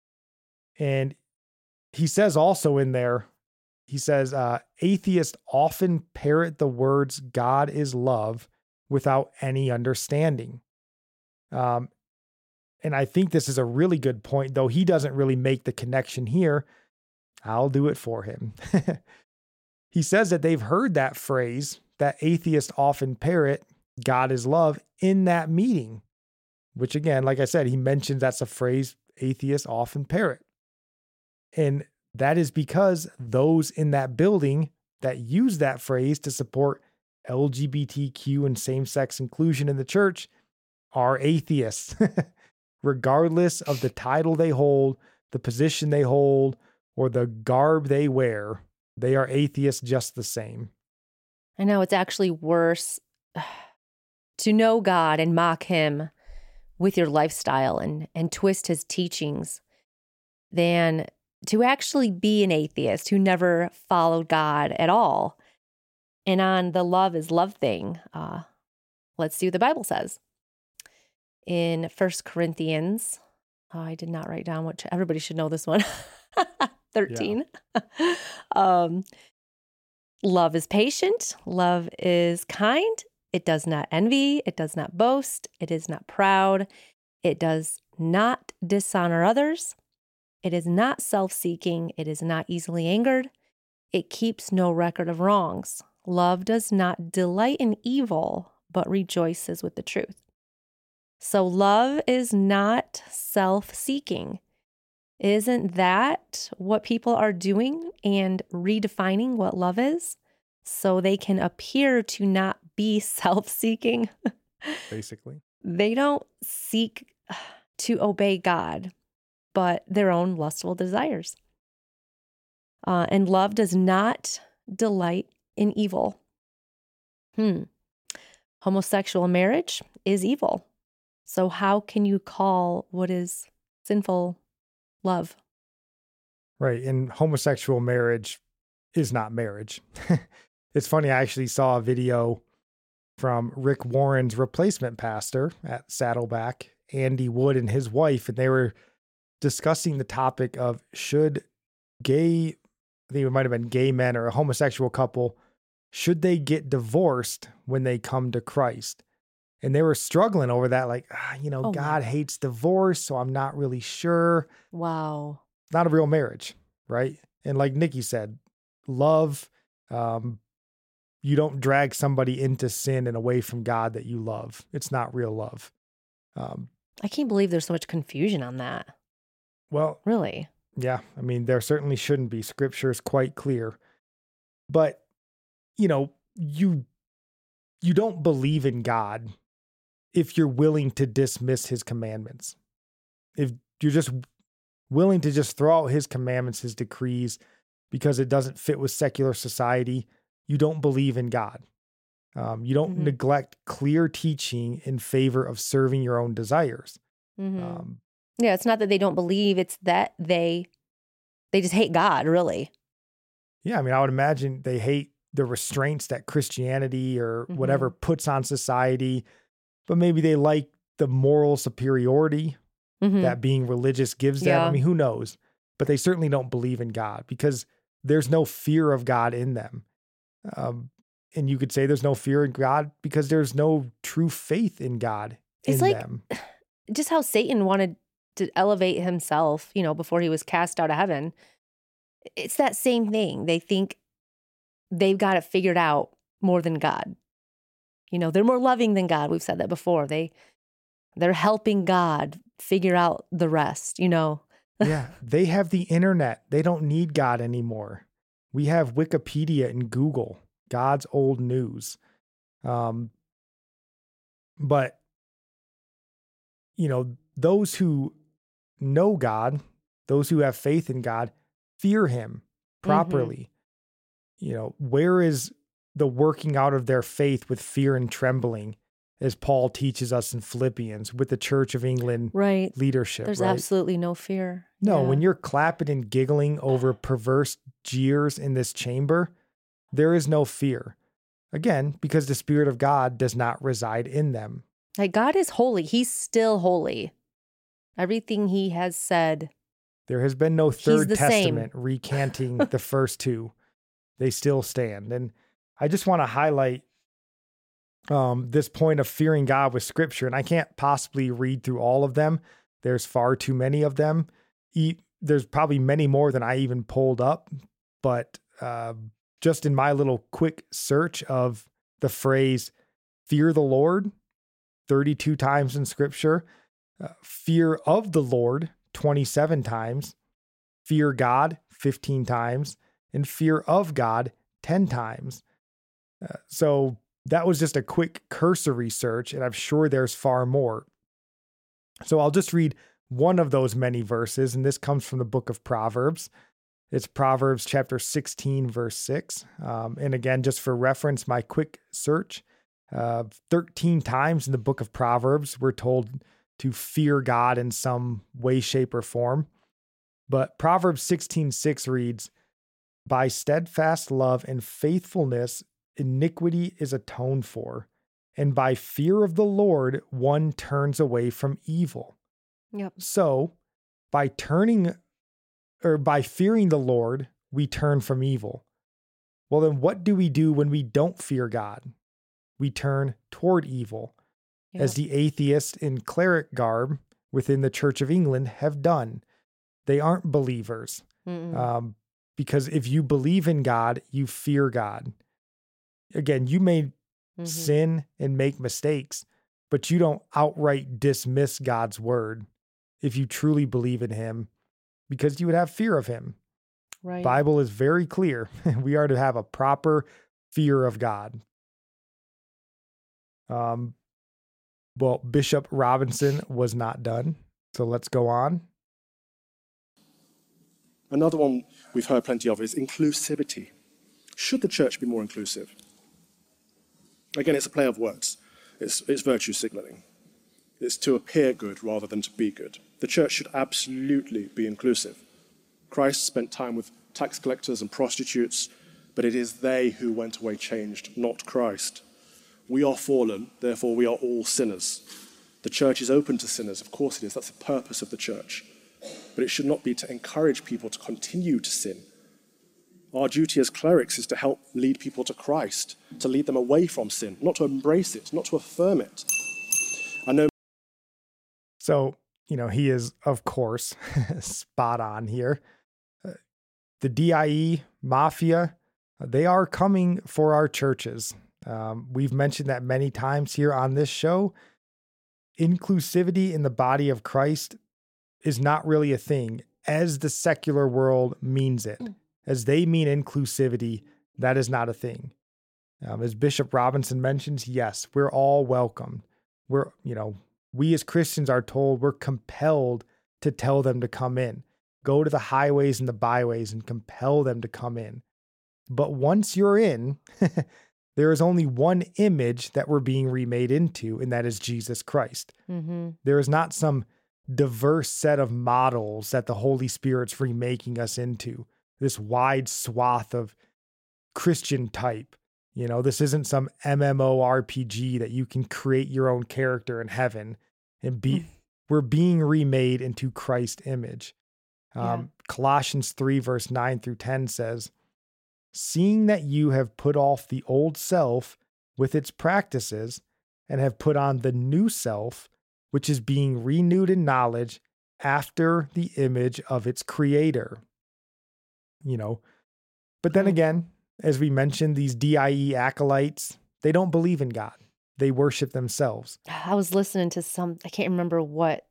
And he says also in there, he says, uh, atheists often parrot the words God is love without any understanding. Um, and I think this is a really good point, though he doesn't really make the connection here. I'll do it for him. He says that they've heard that phrase that atheists often parrot, God is love, in that meeting, which again, like I said, he mentions that's a phrase atheists often parrot. And that is because those in that building that use that phrase to support L G B T Q and same-sex inclusion in the church are atheists, regardless of the title they hold, the position they hold, or the garb they wear. They are atheists just the same. I know it's actually worse to know God and mock him with your lifestyle and, and twist his teachings than to actually be an atheist who never followed God at all. And on the love is love thing, uh, let's see what the Bible says. In First Corinthians, oh, I did not write down what, everybody should know this one, thirteen. Yeah. um, love is patient, love is kind, it does not envy, it does not boast, it is not proud, it does not dishonor others, it is not self-seeking, it is not easily angered, it keeps no record of wrongs. Love does not delight in evil, but rejoices with the truth. So love is not self-seeking. Isn't that what people are doing and redefining what love is so they can appear to not be self-seeking? Basically. They don't seek to obey God, but their own lustful desires. Uh, and love does not delight in evil. Hmm. Homosexual marriage is evil. So how can you call what is sinful love? Right. And homosexual marriage is not marriage. It's funny. I actually saw a video from Rick Warren's replacement pastor at Saddleback, Andy Wood, and his wife, and they were discussing the topic of should gay, I think it might have been gay men or a homosexual couple, should they get divorced when they come to Christ? And they were struggling over that, like, ah, you know, oh, God wow. hates divorce, so I'm not really sure. Wow. Not a real marriage, right? And like Nikki said, love, um, you don't drag somebody into sin and away from God that you love. It's not real love. Um, I can't believe there's so much confusion on that. Well, really? Yeah. I mean, there certainly shouldn't be. Scripture is quite clear. But, you know, you you don't believe in God if you're willing to dismiss his commandments. If you're just willing to just throw out his commandments, his decrees, because it doesn't fit with secular society, you don't believe in God. Um, you don't Mhm. neglect clear teaching in favor of serving your own desires. Mhm. Um, Yeah, it's not that they don't believe, it's that they they just hate God, really. yeah, I mean, I would imagine they hate the restraints that Christianity or whatever Mhm. puts on society, but maybe they like the moral superiority Mhm. that being religious gives them. I Yeah. mean, who knows? But they certainly don't believe in God because there's no fear of God in them. Um, and you could say there's no fear in God because there's no true faith in God It's in like them. just how Satan wanted to elevate himself, you know, before he was cast out of heaven. It's that same thing. They think they've got it figured out more than God. You know, they're more loving than God. We've said that before. They they're helping God figure out the rest, you know. Yeah, they have the internet. They don't need God anymore. We have Wikipedia and Google, God's old news. Um, but, you know, those who know God, those who have faith in God, fear him properly. You know, where is the working out of their faith with fear and trembling, as Paul teaches us in Philippians with the Church of England Right. leadership? There's right? absolutely no fear. No, Yeah. when you're clapping and giggling over perverse jeers in this chamber, there is no fear. Again, because the Spirit of God does not reside in them. Like God is holy. He's still holy. Everything he has said. There has been no third the same. testament recanting the first two. They still stand. And I just want to highlight um, this point of fearing God with Scripture. And I can't possibly read through all of them. There's far too many of them. E- There's probably many more than I even pulled up. But uh, just in my little quick search of the phrase, fear the Lord, thirty-two times in Scripture, uh, fear of the Lord, twenty-seven times, fear God, fifteen times, and fear of God, ten times. Uh, so that was just a quick cursory search, and I'm sure there's far more. So I'll just read one of those many verses, and this comes from the book of Proverbs. It's Proverbs chapter sixteen, verse six. Um, and again, just for reference, my quick search, uh, thirteen times in the book of Proverbs, we're told to fear God in some way, shape, or form. But Proverbs sixteen six reads, "By steadfast love and faithfulness, iniquity is atoned for, and by fear of the Lord, one turns away from evil." Yep. So, by turning or by fearing the Lord, we turn from evil. Well, then what do we do when we don't fear God? We turn toward evil, Yep. as the atheists in cleric garb within the Church of England have done. They aren't believers. Mm-mm. Um, because if you believe in God, you fear God. Again, you may Mhm. sin and make mistakes, but you don't outright dismiss God's word if you truly believe in him, because you would have fear of him. Right. Bible is very clear. We are to have a proper fear of God. Um, well, Bishop Robinson was not done, so let's go on. Another one we've heard plenty of is inclusivity. Should the church be more inclusive? Again, it's a play of words. It's, it's virtue signaling. It's to appear good rather than to be good. The church should absolutely be inclusive. Christ spent time with tax collectors and prostitutes, but it is they who went away changed, not Christ. We are fallen, therefore we are all sinners. The church is open to sinners, of course it is. That's the purpose of the church. But it should not be to encourage people to continue to sin. Our duty as clerics is to help lead people to Christ, to lead them away from sin, not to embrace it, not to affirm it. I know. So, you know, he is, of course, spot on here. Uh, the D I E mafia, uh, they are coming for our churches. Um, we've mentioned that many times here on this show. Inclusivity in the body of Christ is not really a thing as the secular world means it. As they mean inclusivity, that is not a thing. Um, as Bishop Robinson mentions, yes, we're all welcome. We're, you know, we as Christians are told we're compelled to tell them to come in. Go to the highways and the byways and compel them to come in. But once you're in, There is only one image that we're being remade into, and that is Jesus Christ. Mm-hmm. There is not some diverse set of models that the Holy Spirit's remaking us into, this wide swath of Christian type. You know, this isn't some MMORPG that you can create your own character in heaven and be. Mm. We're being remade into Christ's image. Um, yeah. Colossians three, verse nine through ten says, seeing that you have put off the old self with its practices and have put on the new self, which is being renewed in knowledge after the image of its creator. You know, but then again, as we mentioned, these D I E acolytes, they don't believe in God. They worship themselves. I was listening to some, I can't remember what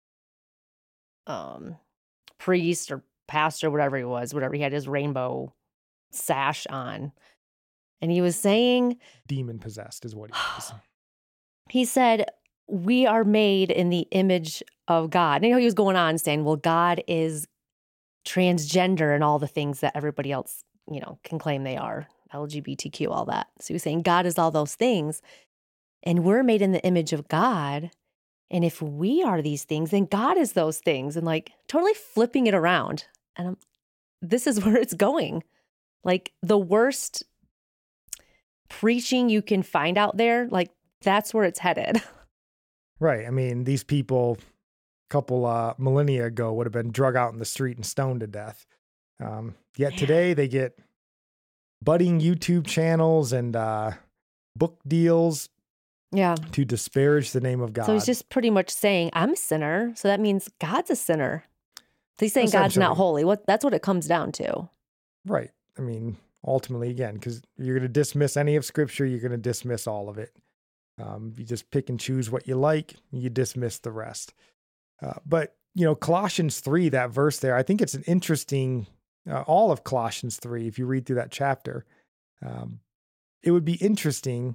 um, priest or pastor, whatever he was, whatever, he had his rainbow sash on. And he was saying, demon possessed is what he was. He said, we are made in the image of God. And you know, he was going on saying, well, God is transgender and all the things that everybody else, you know, can claim they are, L G B T Q, all that. So he was saying God is all those things. And we're made in the image of God. And if we are these things, then God is those things. And like totally flipping it around. And I'm, this is where it's going. Like the worst preaching you can find out there, like that's where it's headed. Right. I mean, these people a couple uh, millennia ago would have been drug out in the street and stoned to death. Um, yet Man. Today they get budding YouTube channels and uh, book deals. Yeah. To disparage the name of God. So he's just pretty much saying, I'm a sinner. So that means God's a sinner. So he's saying God's not holy. What that's what it comes down to. Right. I mean, ultimately, again, because you're going to dismiss any of Scripture, you're going to dismiss all of it. Um, you just pick and choose what you like, you dismiss the rest. Uh, but, you know, Colossians three, that verse there, I think it's an interesting, uh, all of Colossians three, if you read through that chapter, um, it would be interesting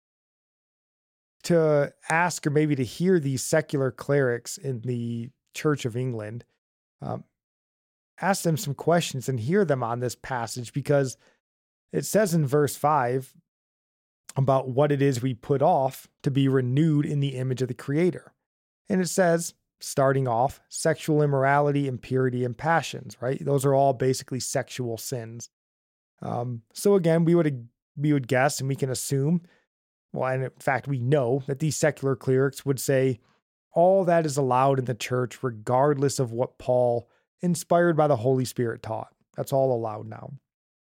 to ask or maybe to hear these secular clerics in the Church of England, um, ask them some questions and hear them on this passage, because it says in verse five about what it is we put off to be renewed in the image of the Creator. And it says, starting off, sexual immorality, impurity, and passions, right? Those are all basically sexual sins. Um, so again, we would we would guess and we can assume, well, and in fact, we know that these secular clerics would say all that is allowed in the church, regardless of what Paul, inspired by the Holy Spirit, taught. That's all allowed now.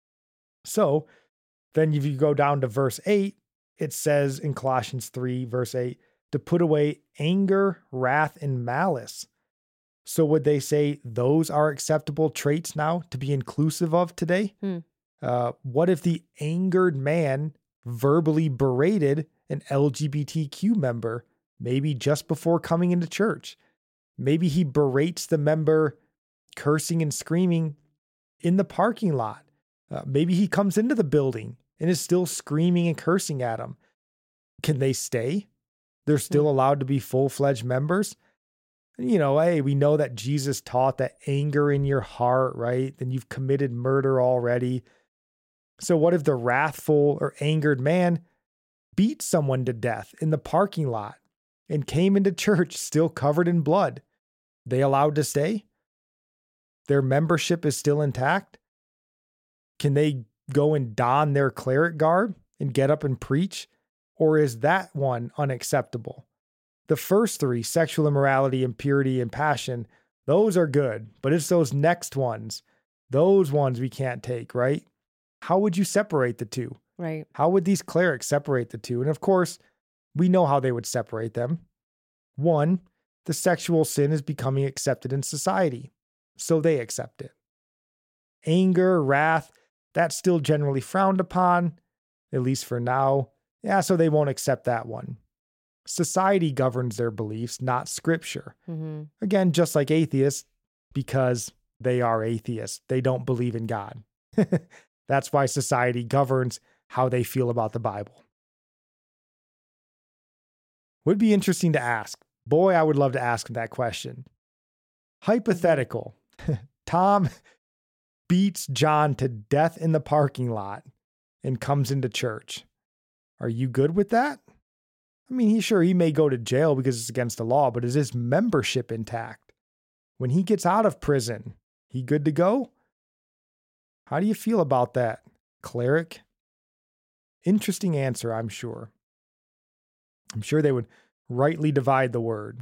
So then if you go down to verse eight, it says in Colossians three, verse eight, to put away anger, wrath, and malice. So would they say those are acceptable traits now to be inclusive of today? Hmm. Uh, what if the angered man verbally berated an L G B T Q member, maybe just before coming into church? Maybe he berates the member cursing and screaming in the parking lot. Uh, maybe he comes into the building and is still screaming and cursing at him. Can they stay? They're still allowed to be full-fledged members? You know, hey, we know that Jesus taught that anger in your heart, right? Then you've committed murder already. So what if the wrathful or angered man beat someone to death in the parking lot and came into church still covered in blood? They allowed to stay? Their membership is still intact? Can they go and don their cleric garb and get up and preach? Or is that one unacceptable? The first three, sexual immorality, impurity, and passion, those are good. But it's those next ones, those ones we can't take, right? How would you separate the two? Right. How would these clerics separate the two? And of course, we know how they would separate them. One, the sexual sin is becoming accepted in society, so they accept it. Anger, wrath, that's still generally frowned upon, at least for now. Yeah, so they won't accept that one. Society governs their beliefs, not Scripture. Mm-hmm. Again, just like atheists, because they are atheists. They don't believe in God. That's why society governs how they feel about the Bible. Would be interesting to ask. Boy, I would love to ask him that question. Hypothetical. Tom beats John to death in the parking lot and comes into church. Are you good with that? I mean, he sure, he may go to jail because it's against the law, but is his membership intact? When he gets out of prison, he good to go? How do you feel about that, cleric? Interesting answer, I'm sure. I'm sure they would rightly divide the word.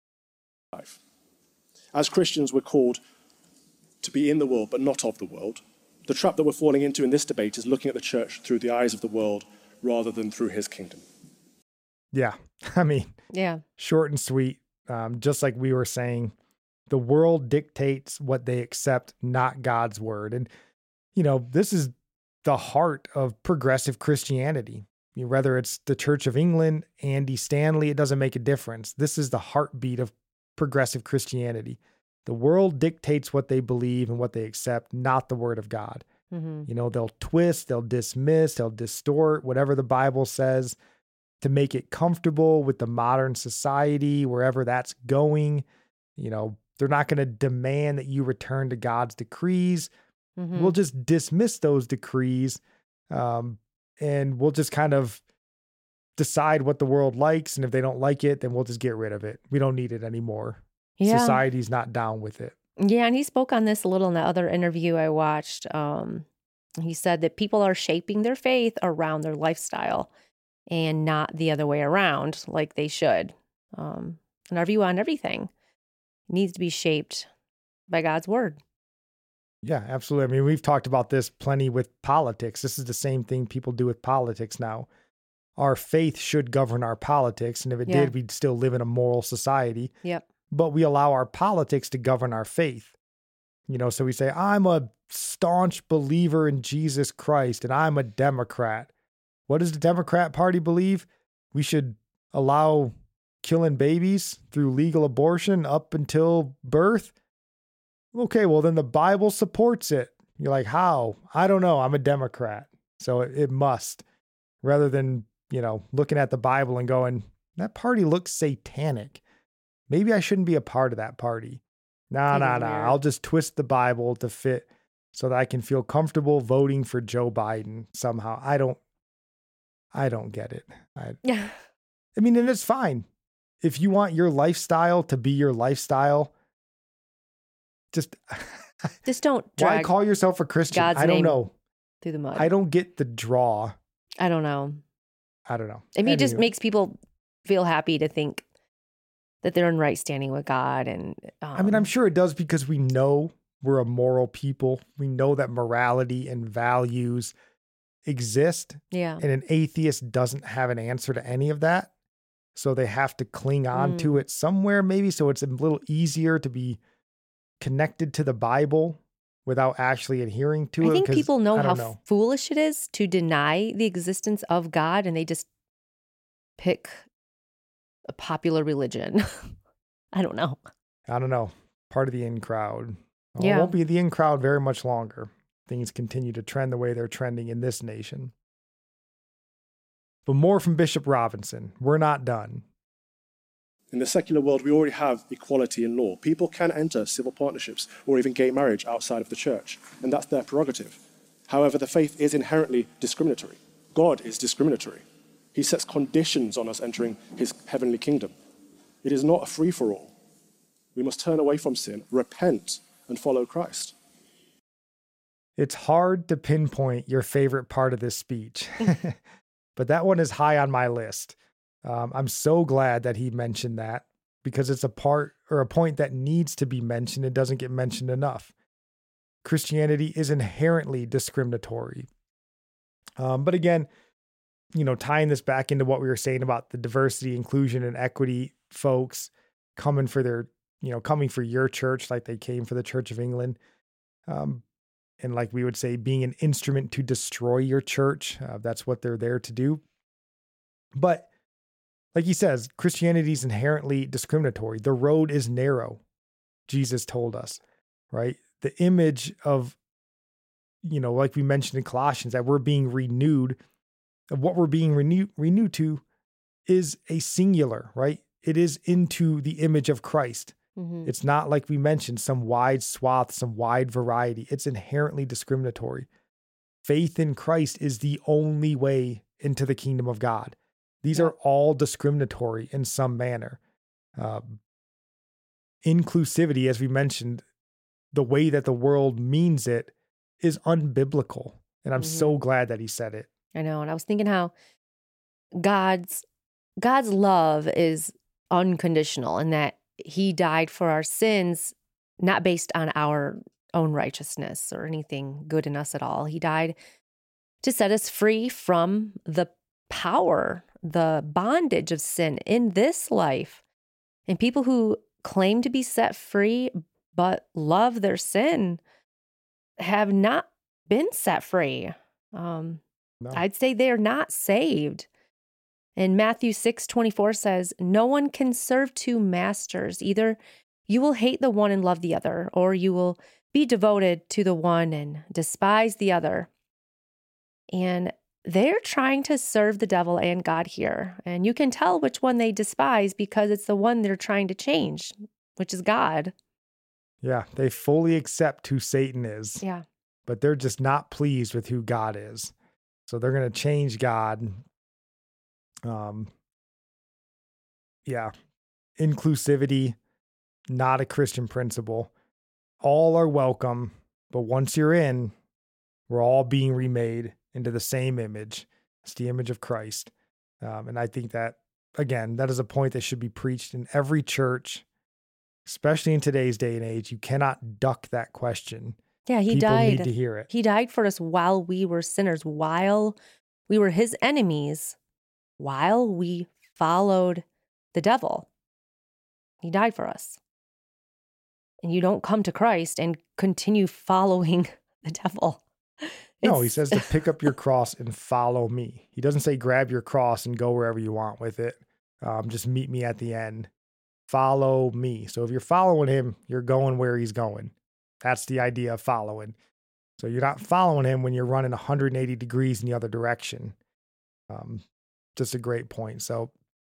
As Christians, we're called to be in the world, but not of the world. The trap that we're falling into in this debate is looking at the church through the eyes of the world rather than through his kingdom. Yeah, I mean, Yeah. short and sweet. Um, just like we were saying, the world dictates what they accept, not God's word. And, you know, this is the heart of progressive Christianity. You know, whether it's the Church of England, Andy Stanley, it doesn't make a difference. This is the heartbeat of progressive Christianity. The world dictates what they believe and what they accept, not the word of God. Mm-hmm. You know, they'll twist, they'll dismiss, they'll distort whatever the Bible says to make it comfortable with the modern society, wherever that's going. You know, they're not going to demand that you return to God's decrees. Mm-hmm. We'll just dismiss those decrees, um, and we'll just kind of decide what the world likes. And if they don't like it, then we'll just get rid of it. We don't need it anymore. Yeah. Society's not down with it. Yeah, and he spoke on this a little in the other interview I watched. Um, he said that people are shaping their faith around their lifestyle and not the other way around like they should. Um, and our view on everything needs to be shaped by God's word. Yeah, absolutely. I mean, we've talked about this plenty with politics. This is the same thing people do with politics now. Our faith should govern our politics. And if it Yeah. did, we'd still live in a moral society. Yep. But we allow our politics to govern our faith. You know, so we say, I'm a staunch believer in Jesus Christ and I'm a Democrat. What does the Democrat Party believe? We should allow killing babies through legal abortion up until birth. Okay, well, then the Bible supports it. You're like, how? I don't know. I'm a Democrat. So it, it must. Rather than, you know, looking at the Bible and going, that party looks satanic. Maybe I shouldn't be a part of that party. Nah, nah, nah. I'll just twist the Bible to fit so that I can feel comfortable voting for Joe Biden somehow. I don't, I don't get it. I, Yeah. I mean, and it's fine. If you want your lifestyle to be your lifestyle, just Just don't why drag call yourself a Christian? God's I don't name know. through the mud. I don't get the draw. I don't know. I don't know. I mean, it just Anyway. makes people feel happy to think that they're in right standing with God. And um, I mean, I'm sure it does because we know we're a moral people. We know that morality and values exist. yeah, And an atheist doesn't have an answer to any of that. So they have to cling on Mm. to it somewhere, maybe. So it's a little easier to be connected to the Bible without actually adhering to I it. think 'cause people know I how don't know. foolish it is to deny the existence of God, and they just pick a popular religion. I don't know. I don't know. Part of the in crowd. Well, Yeah. It won't be the in crowd very much longer. Things continue to trend the way they're trending in this nation. But more from Bishop Robinson. We're not done. In the secular world, we already have equality in law. People can enter civil partnerships or even gay marriage outside of the church, and that's their prerogative. However, the faith is inherently discriminatory. God is discriminatory. He sets conditions on us entering his heavenly kingdom. It is not a free-for-all. We must turn away from sin, repent, and follow Christ. It's hard to pinpoint your favorite part of this speech, but that one is high on my list. Um, I'm so glad that he mentioned that because it's a part or a point that needs to be mentioned. It doesn't get mentioned enough. Christianity is inherently discriminatory. Um, but again, you know, tying this back into what we were saying about the diversity, inclusion, and equity folks coming for their, you know, coming for your church like they came for the Church of England. Um, and like we would say, being an instrument to destroy your church. Uh, that's what they're there to do. But like he says, Christianity is inherently discriminatory. The road is narrow, Jesus told us, right? The image of, you know, like we mentioned in Colossians, that we're being renewed, of what we're being renewed renewed to is a singular, right? It is into the image of Christ. Mhm. It's not like we mentioned some wide swath, some wide variety. It's inherently discriminatory. Faith in Christ is the only way into the kingdom of God. These Yeah. are all discriminatory in some manner. Uh, inclusivity, as we mentioned, the way that the world means it is unbiblical. And I'm Mhm. so glad that he said it. I know. And I was thinking how God's God's love is unconditional and that he died for our sins, not based on our own righteousness or anything good in us at all. He died to set us free from the power, the bondage of sin in this life. And people who claim to be set free but love their sin have not been set free. Um, No. I'd say they're not saved. And Matthew six twenty-four says, no one can serve two masters. Either you will hate the one and love the other, or you will be devoted to the one and despise the other. And they're trying to serve the devil and God here. And you can tell which one they despise because it's the one they're trying to change, which is God. Yeah, they fully accept who Satan is, Yeah. but they're just not pleased with who God is. So they're going to change God. Um, yeah, inclusivity, not a Christian principle. All are welcome, but once you're in, we're all being remade into the same image. It's the image of Christ. Um, and I think that, again, that is a point that should be preached in every church, especially in today's day and age. You cannot duck that question. Yeah, he People died. need to hear it. He died for us while we were sinners, while we were his enemies, while we followed the devil. He died for us. And you don't come to Christ and continue following the devil. No, he It's- says to pick up your cross and follow me. He doesn't say grab your cross and go wherever you want with it. Um, just meet me at the end. Follow me. So if you're following him, you're going where he's going. That's the idea of following. So you're not following him when you're running one hundred eighty degrees in the other direction. Um, just a great point. So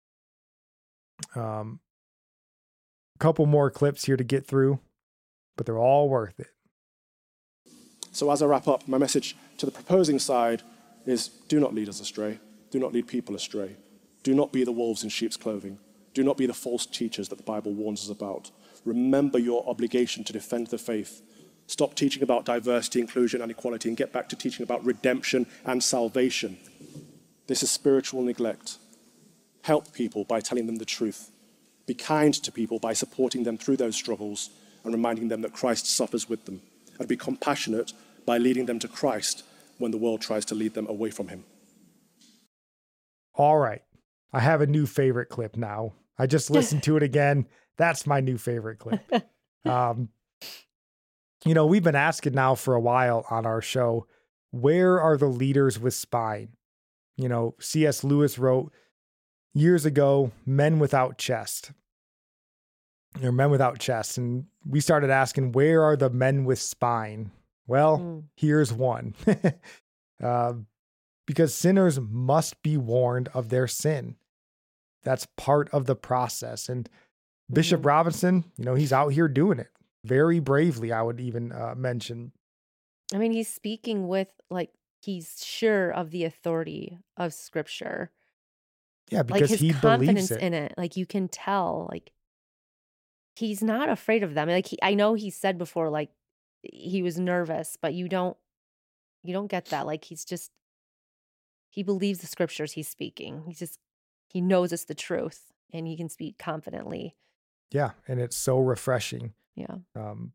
um, a couple more clips here to get through, but they're all worth it. So as I wrap up, my message to the proposing side is do not lead us astray. Do not lead people astray. Do not be the wolves in sheep's clothing. Do not be the false teachers that the Bible warns us about. Remember your obligation to defend the faith. Stop teaching about diversity, inclusion, and equality and get back to teaching about redemption and salvation. This is spiritual neglect. Help people by telling them the truth. Be kind to people by supporting them through those struggles and reminding them that Christ suffers with them. And be compassionate by leading them to Christ when the world tries to lead them away from him. All right. I have a new favorite clip now. I just listened to it again. That's my new favorite clip. Um, you know, we've been asking now for a while on our show, where are the leaders with spine? You know, C S Lewis wrote years ago, Men Without Chest. Or Men Without Chest. And we started asking, where are the men with spine? Well, Mm. here's one. uh, because sinners must be warned of their sin. That's part of the process. And Bishop Mhm. Robinson, you know, he's out here doing it very bravely, I would even uh, mention. I mean, he's speaking with, like, he's sure of the authority of Scripture. Yeah, Like, because his he confidence believes it. in it. Like, you can tell, like, he's not afraid of them. Like, he, I know he said before, like, he was nervous, but you don't, you don't get that. Like, he's just, he believes the Scriptures he's speaking. He's just, he knows it's the truth and he can speak confidently. Yeah, and it's so refreshing. Yeah. Um,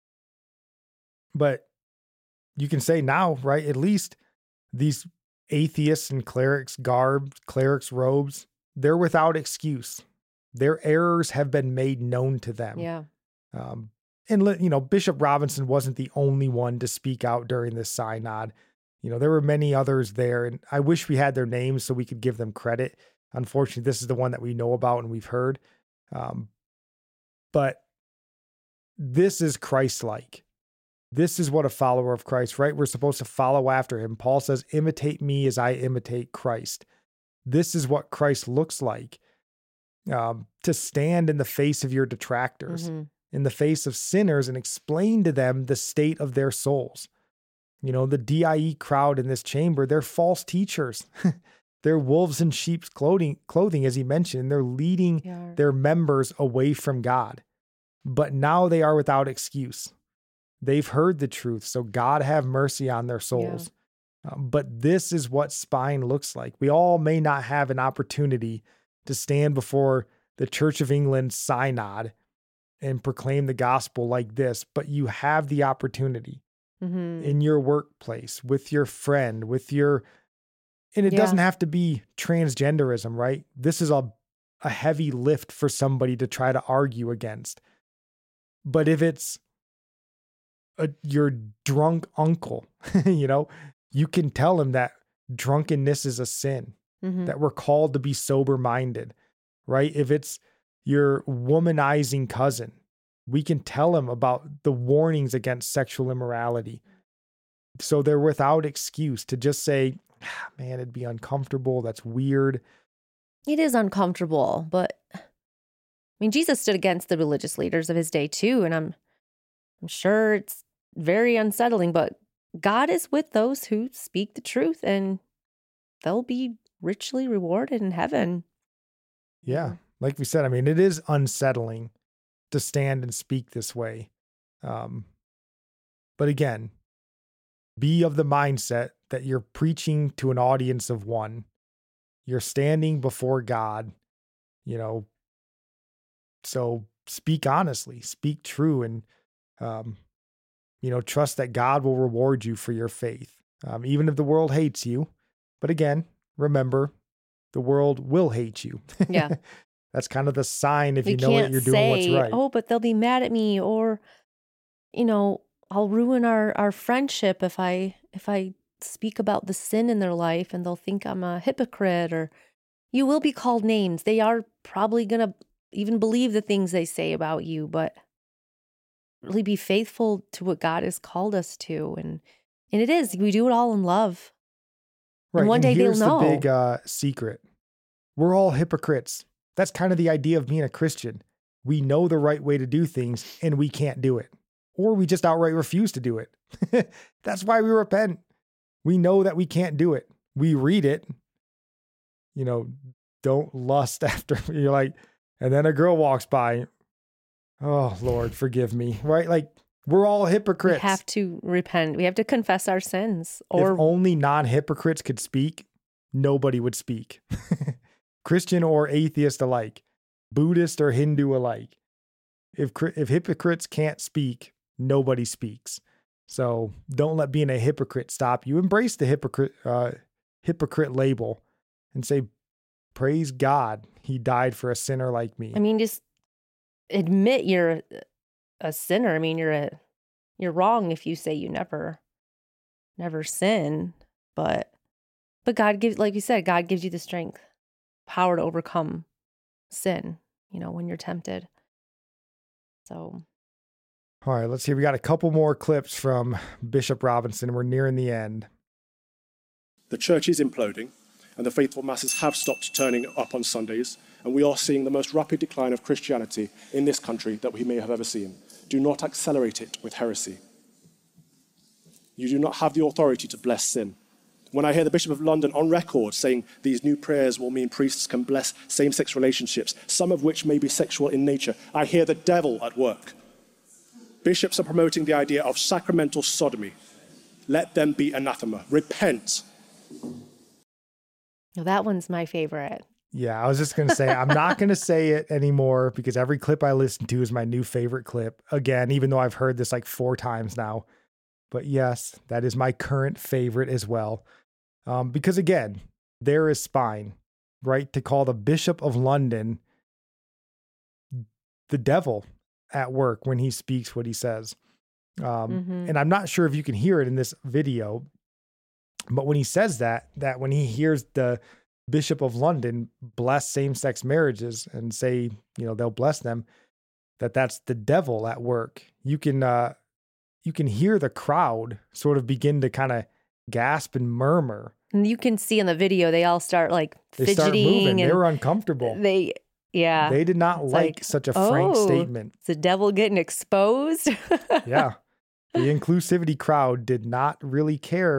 but you can say now, right, at least these atheists and clerics garb, clerics robes, they're without excuse. Their errors have been made known to them. Yeah. Um, and, you know, Bishop Robinson wasn't the only one to speak out during this synod. You know, there were many others there, and I wish we had their names so we could give them credit. Unfortunately, this is the one that we know about and we've heard. Um, but this is Christ-like. This is what a follower of Christ, right? We're supposed to follow after him. Paul says, imitate me as I imitate Christ. This is what Christ looks like. Um, to stand in the face of your detractors, Mhm. in the face of sinners, and explain to them the state of their souls. You know, the D I E crowd in this chamber, they're false teachers. They're wolves in sheep's clothing, clothing, as he mentioned. They're leading Yeah. their members away from God. But now they are without excuse. They've heard the truth, so God have mercy on their souls. Um, but this is what spying looks like. We all may not have an opportunity to stand before the Church of England synod and proclaim the gospel like this, but you have the opportunity Mm-hmm. in your workplace, with your friend, with your, and it Yeah. doesn't have to be transgenderism, right? This is a, a heavy lift for somebody to try to argue against. But if it's a, your drunk uncle, you know, you can tell him that drunkenness is a sin, Mm-hmm. that we're called to be sober-minded, right? If it's your womanizing cousin, we can tell him about the warnings against sexual immorality. So they're without excuse to just say, ah, man, it'd be uncomfortable. That's weird. It is uncomfortable, but I mean, Jesus stood against the religious leaders of his day too, and I'm, I'm sure it's very unsettling. But God is with those who speak the truth, and they'll be richly rewarded in heaven. Yeah. Like we said, I mean, it is unsettling to stand and speak this way. Um, but again, be of the mindset that you're preaching to an audience of one. You're standing before God, you know, so speak honestly, speak true, and, um, you know, trust that God will reward you for your faith, um, even if the world hates you. But again, remember, the world will hate you. Yeah. That's kind of the sign if We you know that can't you're doing say, what's right. oh, but they'll be mad at me, or, you know, I'll ruin our, our friendship if I if I speak about the sin in their life, and they'll think I'm a hypocrite, or you will be called names. They are probably going to even believe the things they say about you, but really be faithful to what God has called us to. And and it is, we do it all in love. Right. And one day they'll here's know. the big uh, secret. We're all hypocrites. That's kind of the idea of being a Christian. We know the right way to do things, and we can't do it. Or we just outright refuse to do it. That's why we repent. We know that we can't do it. We read it. You know, don't lust after, you're like, and then a girl walks by. Oh, Lord, forgive me. Right? Like, we're all hypocrites. We have to repent. We have to confess our sins. If Or only non-hypocrites could speak, nobody would speak. Christian or atheist alike, Buddhist or Hindu alike. If if hypocrites can't speak, nobody speaks. So don't let being a hypocrite stop you. Embrace the hypocrite uh, hypocrite label and say, praise God, he died for a sinner like me. I mean, just admit you're a sinner. I mean, you're a you're wrong if you say you never never sin, but but God gives, like you said, God gives you the strength, power to overcome sin, you know, when you're tempted. So, all right, let's see. We got a couple more clips from Bishop Robinson. We're nearing the end. The church is imploding, and the faithful masses have stopped turning up on Sundays, and we are seeing the most rapid decline of Christianity in this country that we may have ever seen. Do not accelerate it with heresy. You do not have the authority to bless sin. When I hear the Bishop of London on record saying these new prayers will mean priests can bless same-sex relationships, some of which may be sexual in nature, I hear the devil at work. Bishops are promoting the idea of sacramental sodomy. Let them be anathema. Repent. now that one's my favorite. Yeah, I was just going to say, I'm not going to say it anymore because every clip I listen to is my new favorite clip. Again, even though I've heard this like four times now. But yes, that is my current favorite as well. Um, because again, there is spine, right? To call the Bishop of London the devil at work when he speaks what he says. Um, Mm-hmm. And I'm not sure if you can hear it in this video, but when he says that, that when he hears the Bishop of London bless same-sex marriages and say, you know, they'll bless them, that that's the devil at work. You can, uh, you can hear the crowd sort of begin to kind of gasp and murmur. And you can see in the video, they all start like They fidgeting. start moving. And They were uncomfortable. They, yeah. They did not It's like, like, such a frank oh, statement. Is the devil getting exposed? Yeah. The inclusivity crowd did not really care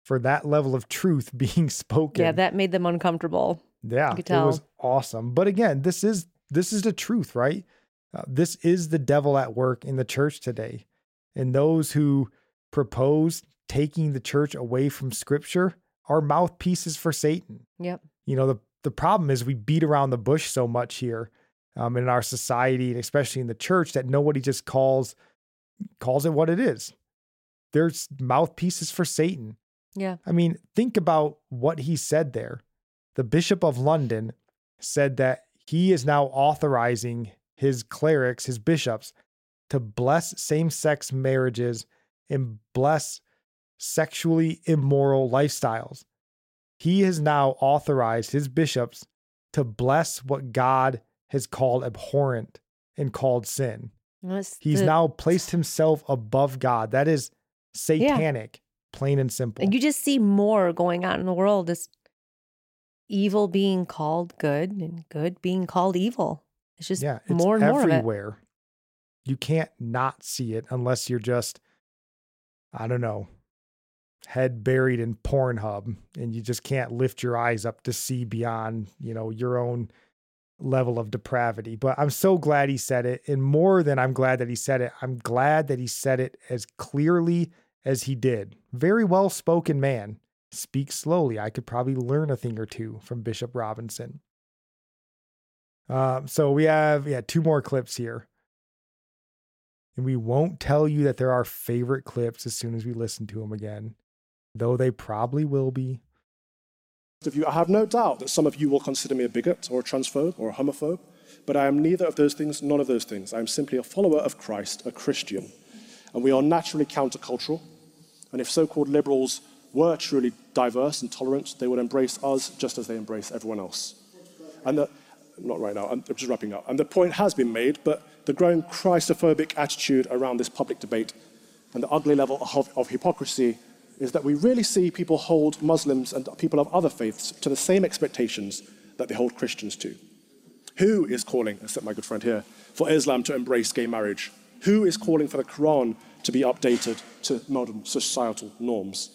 for that level of truth being spoken. Yeah, that made them uncomfortable. Yeah, You could it tell. was awesome. But again, this is this is the truth, right? Uh, this is the devil at work in the church today. And those who propose taking the church away from Scripture are mouthpieces for Satan. Yep. You know, the, the problem is we beat around the bush so much here um, in our society, and especially in the church, that nobody just calls calls it what it is. There's mouthpieces for Satan. Yeah. I mean, think about what he said there. The Bishop of London said that he is now authorizing his clerics, his bishops, to bless same-sex marriages and bless sexually immoral lifestyles. He has now authorized his bishops to bless what God has called abhorrent and called sin. That's He's the- now placed himself above God. That is satanic, plain and simple. And you just see more going on in the world. This evil being called good and good being called evil. It's just yeah, it's more and more of it. everywhere. You can't not see it unless you're just, I don't know, head buried in Pornhub, and you just can't lift your eyes up to see beyond, you know, your own level of depravity. But I'm so glad he said it. And more than I'm glad that he said it, I'm glad that he said it as clearly as he did. Very well spoken man. Speak slowly. I could probably learn a thing or two from Bishop Robinson. Um, so we have yeah two more clips here. And we won't tell you that they're our favorite clips as soon as we listen to them again, though they probably will be. Of you, I have no doubt that some of you will consider me a bigot or a transphobe or a homophobe, but I am neither of those things, none of those things. I am simply a follower of Christ, a Christian. And we are naturally countercultural. And if so-called liberals were truly diverse and tolerant, they would embrace us just as they embrace everyone else. And the, not right now, I'm just wrapping up. And the point has been made, but the growing Christophobic attitude around this public debate and the ugly level of, of hypocrisy is that we really see people hold Muslims and people of other faiths to the same expectations that they hold Christians to. Who is calling, except my good friend here, for Islam to embrace gay marriage? Who is calling for the Quran to be updated to modern societal norms?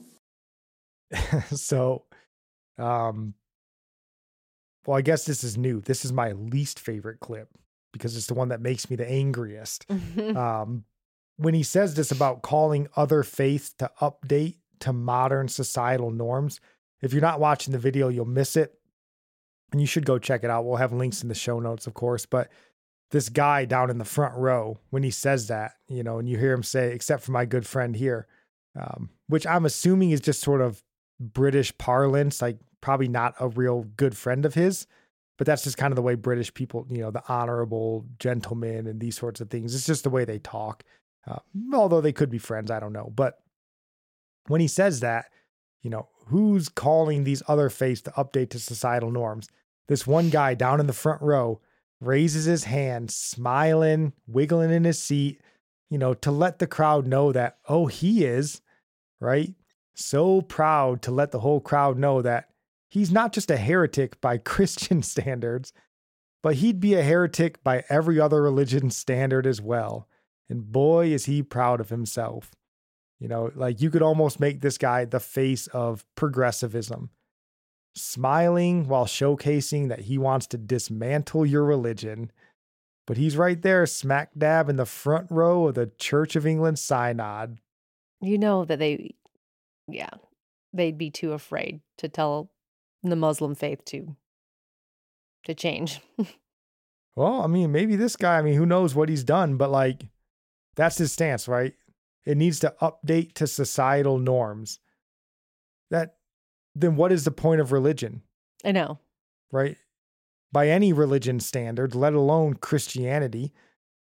So, um, well, I guess this is new. This is my least favorite clip because it's the one that makes me the angriest. um, when he says this about calling other faiths to update to modern societal norms, if you're not watching the video, you'll miss it. And you should go check it out. We'll have links in the show notes, of course. But this guy down in the front row, when he says that, you know, and you hear him say, except for my good friend here, um, which I'm assuming is just sort of British parlance, like probably not a real good friend of his, but that's just kind of the way British people, you know, the honorable gentlemen and these sorts of things. It's just the way they talk. Uh, although they could be friends, I don't know. But when he says that, you know, who's calling these other faiths to update to societal norms? This one guy down in the front row raises his hand, smiling, wiggling in his seat, you know, to let the crowd know that, oh, he is, right? So proud to let the whole crowd know that he's not just a heretic by Christian standards, but he'd be a heretic by every other religion standard as well. And boy, is he proud of himself. You know, like you could almost make this guy the face of progressivism, smiling while showcasing that he wants to dismantle your religion. But he's right there, smack dab in the front row of the Church of England Synod. You know that they, yeah, they'd be too afraid to tell the Muslim faith to, to change. Well, I mean, maybe this guy, I mean, who knows what he's done, but like, that's his stance, right? It needs to update to societal norms. That, then what is the point of religion? I know. Right? By any religion standard, let alone Christianity,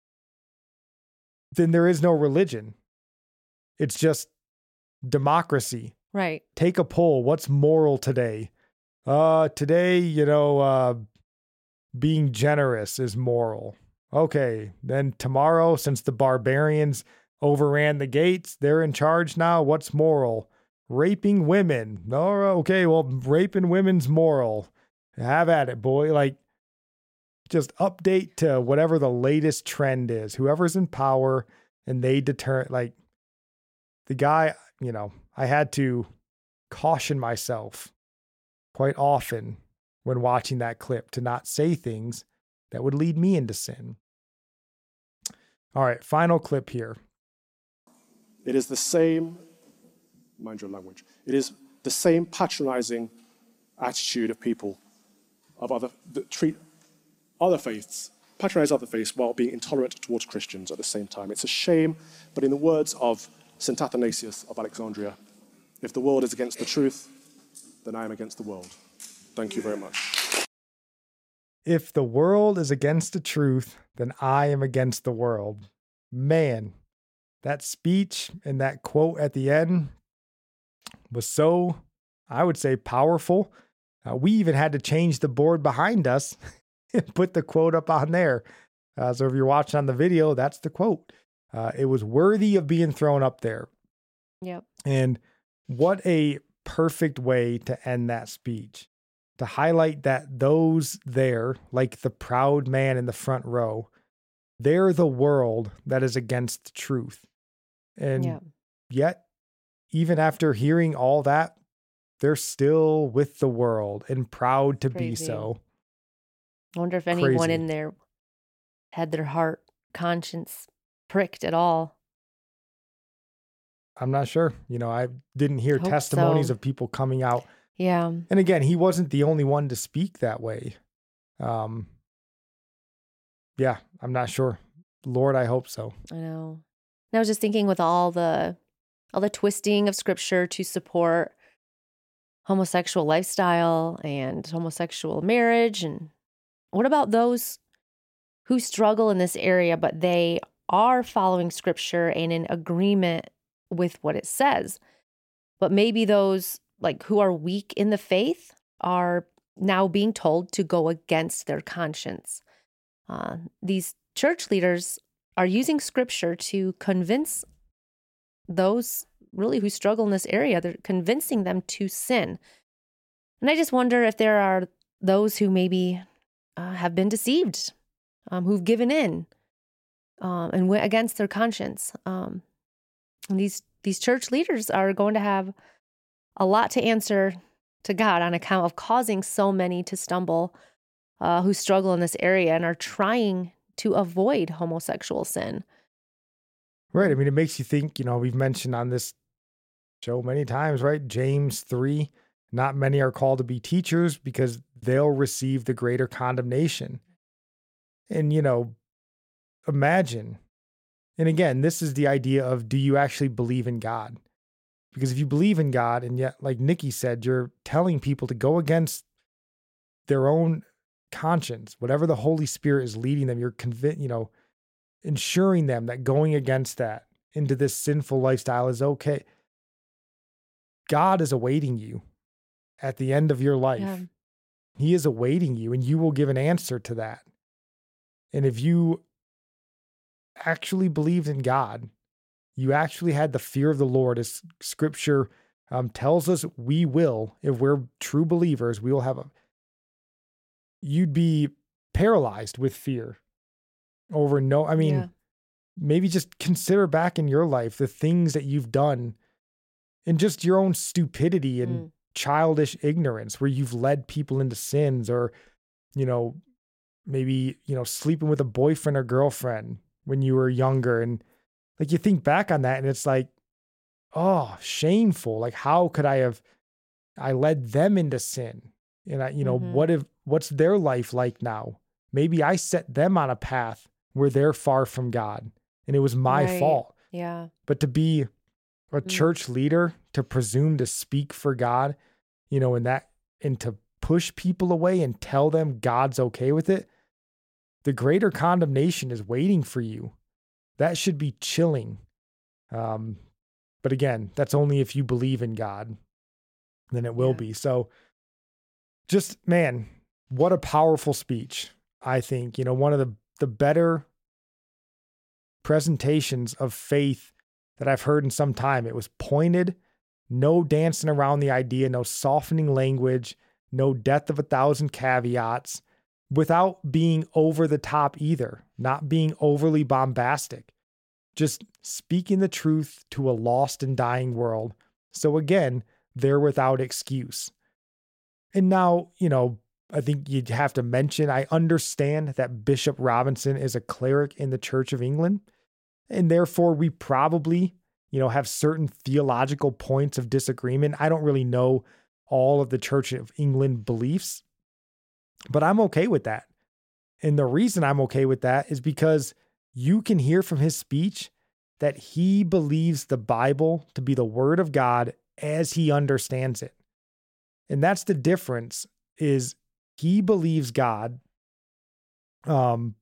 then there is no religion. It's just democracy. Right. Take a poll. What's moral today? Uh, today, you know, uh, being generous is moral. Okay. Then tomorrow, since the barbarians overran the gates, they're in charge now. What's moral? Raping women. Oh, okay. Well, raping women's moral. Have at it, boy. Like, just update to whatever the latest trend is. Whoever's in power, and they deter, like, the guy, you know, I had to caution myself quite often when watching that clip to not say things that would lead me into sin. All right, final clip here. It is the same, mind your language, it is the same patronizing attitude of people of other that treat other faiths, patronize other faiths while being intolerant towards Christians at the same time. It's a shame, but in the words of Saint Athanasius of Alexandria, if the world is against the truth, then I am against the world. Thank you very much. If the world is against the truth, then I am against the world. Man, that speech and that quote at the end was so, I would say, powerful. Uh, we even had to change the board behind us and put the quote up on there. Uh, so if you're watching on the video, that's the quote. Uh, it was worthy of being thrown up there. Yep. And what a perfect way to end that speech, to highlight that those there, like the proud man in the front row, they're the world that is against the truth. And Yep. yet, even after hearing all that, they're still with the world and proud to be Crazy. so. I wonder if anyone Crazy. in there had their heart, conscience pricked at all. I'm not sure. You know, I didn't hear Hope testimonies so. of people coming out. Yeah. And again, he wasn't the only one to speak that way. Um, yeah, I'm not sure. Lord, I hope so. I know. And I was just thinking with all the all the twisting of scripture to support homosexual lifestyle and homosexual marriage, and what about those who struggle in this area, but they are following scripture and in agreement with what it says? But maybe those like who are weak in the faith are now being told to go against their conscience. Uh, these church leaders are using scripture to convince those really who struggle in this area. They're convincing them to sin. And I just wonder if there are those who maybe uh, have been deceived, um, who've given in um, and went against their conscience. Um, and these these church leaders are going to have a lot to answer to God on account of causing so many to stumble uh, who struggle in this area and are trying to avoid homosexual sin. Right. I mean, it makes you think, you know, we've mentioned on this show many times, right? James three, not many are called to be teachers because they'll receive the greater condemnation. And, you know, imagine, and again, this is the idea of, do you actually believe in God? Because if you believe in God, and yet, like Nikki said, you're telling people to go against their own conscience, whatever the Holy Spirit is leading them, you're convinced, you know, ensuring them that going against that into this sinful lifestyle is okay. God is awaiting you at the end of your life. Yeah. He is awaiting you, and you will give an answer to that. And if you actually believed in God, you actually had the fear of the Lord, as scripture um, tells us we will, if we're true believers, we will have a, you'd be paralyzed with fear over no, I mean, Yeah. maybe just consider back in your life the things that you've done and just your own stupidity and Mm. childish ignorance where you've led people into sins, or, you know, maybe, you know, sleeping with a boyfriend or girlfriend when you were younger. And like, you think back on that and it's like, oh, shameful. Like, how could I have, I led them into sin? And I, you know, Mhm. what if, what's their life like now? Maybe I set them on a path where they're far from God and it was my Right. fault. Yeah. But to be a Mm. church leader, to presume to speak for God, you know, and that, and to push people away and tell them God's okay with it, the greater condemnation is waiting for you. That should be chilling. Um, but again, that's only if you believe in God, then it will Yeah. be. So just, man, what a powerful speech. I think, you know, one of the, the better presentations of faith that I've heard in some time. It was pointed, no dancing around the idea, no softening language, no death of a thousand caveats, without being over the top either, not being overly bombastic, just speaking the truth to a lost and dying world. So again, they're without excuse. And now, you know, I think you'd have to mention, I understand that Bishop Robinson is a cleric in the Church of England, and therefore we probably, you know, have certain theological points of disagreement. I don't really know all of the Church of England beliefs, but I'm okay with that. And the reason I'm okay with that is because you can hear from his speech that he believes the Bible to be the Word of God as he understands it. And that's the difference, is he believes God, um,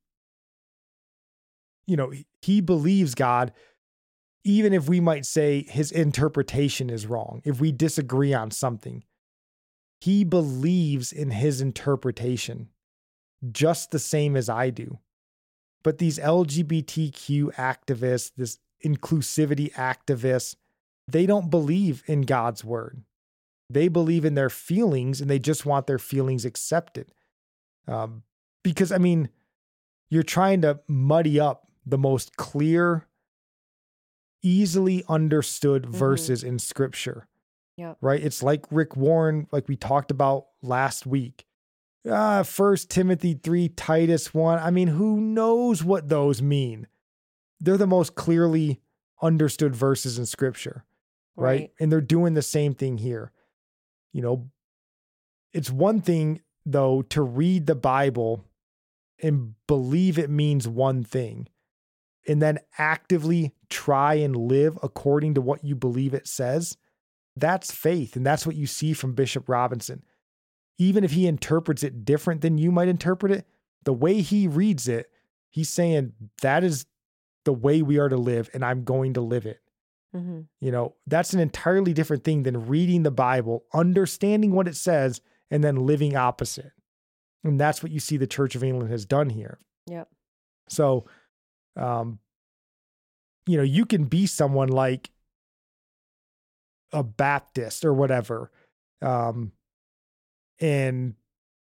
you know, he believes God, even if we might say his interpretation is wrong, if we disagree on something. He believes in his interpretation just the same as I do. But these L G B T Q activists, this inclusivity activists, they don't believe in God's word. They believe in their feelings, and they just want their feelings accepted. Um, because, I mean, you're trying to muddy up the most clear, easily understood mm-hmm. verses in Scripture. Yep. Right? It's like Rick Warren, like we talked about last week. Ah, First Timothy three, Titus one. I mean, who knows what those mean? They're the most clearly understood verses in Scripture, right? right? And they're doing the same thing here. You know, it's one thing, though, to read the Bible and believe it means one thing, and then actively try and live according to what you believe it says. That's faith, and that's what you see from Bishop Robinson. Even if he interprets it different than you might interpret it, the way he reads it, he's saying that is the way we are to live, and I'm going to live it. Mm-hmm. You know, that's an entirely different thing than reading the Bible, understanding what it says, and then living opposite. And that's what you see the Church of England has done here. Yep. So, um, you know, you can be someone like a Baptist or whatever, um, and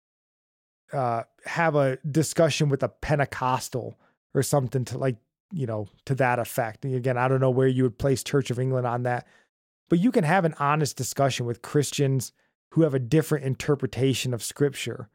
uh, have a discussion with a Pentecostal or something to like, you know, to that effect. And again, I don't know where you would place Church of England on that, but you can have an honest discussion with Christians who have a different interpretation of Scripture,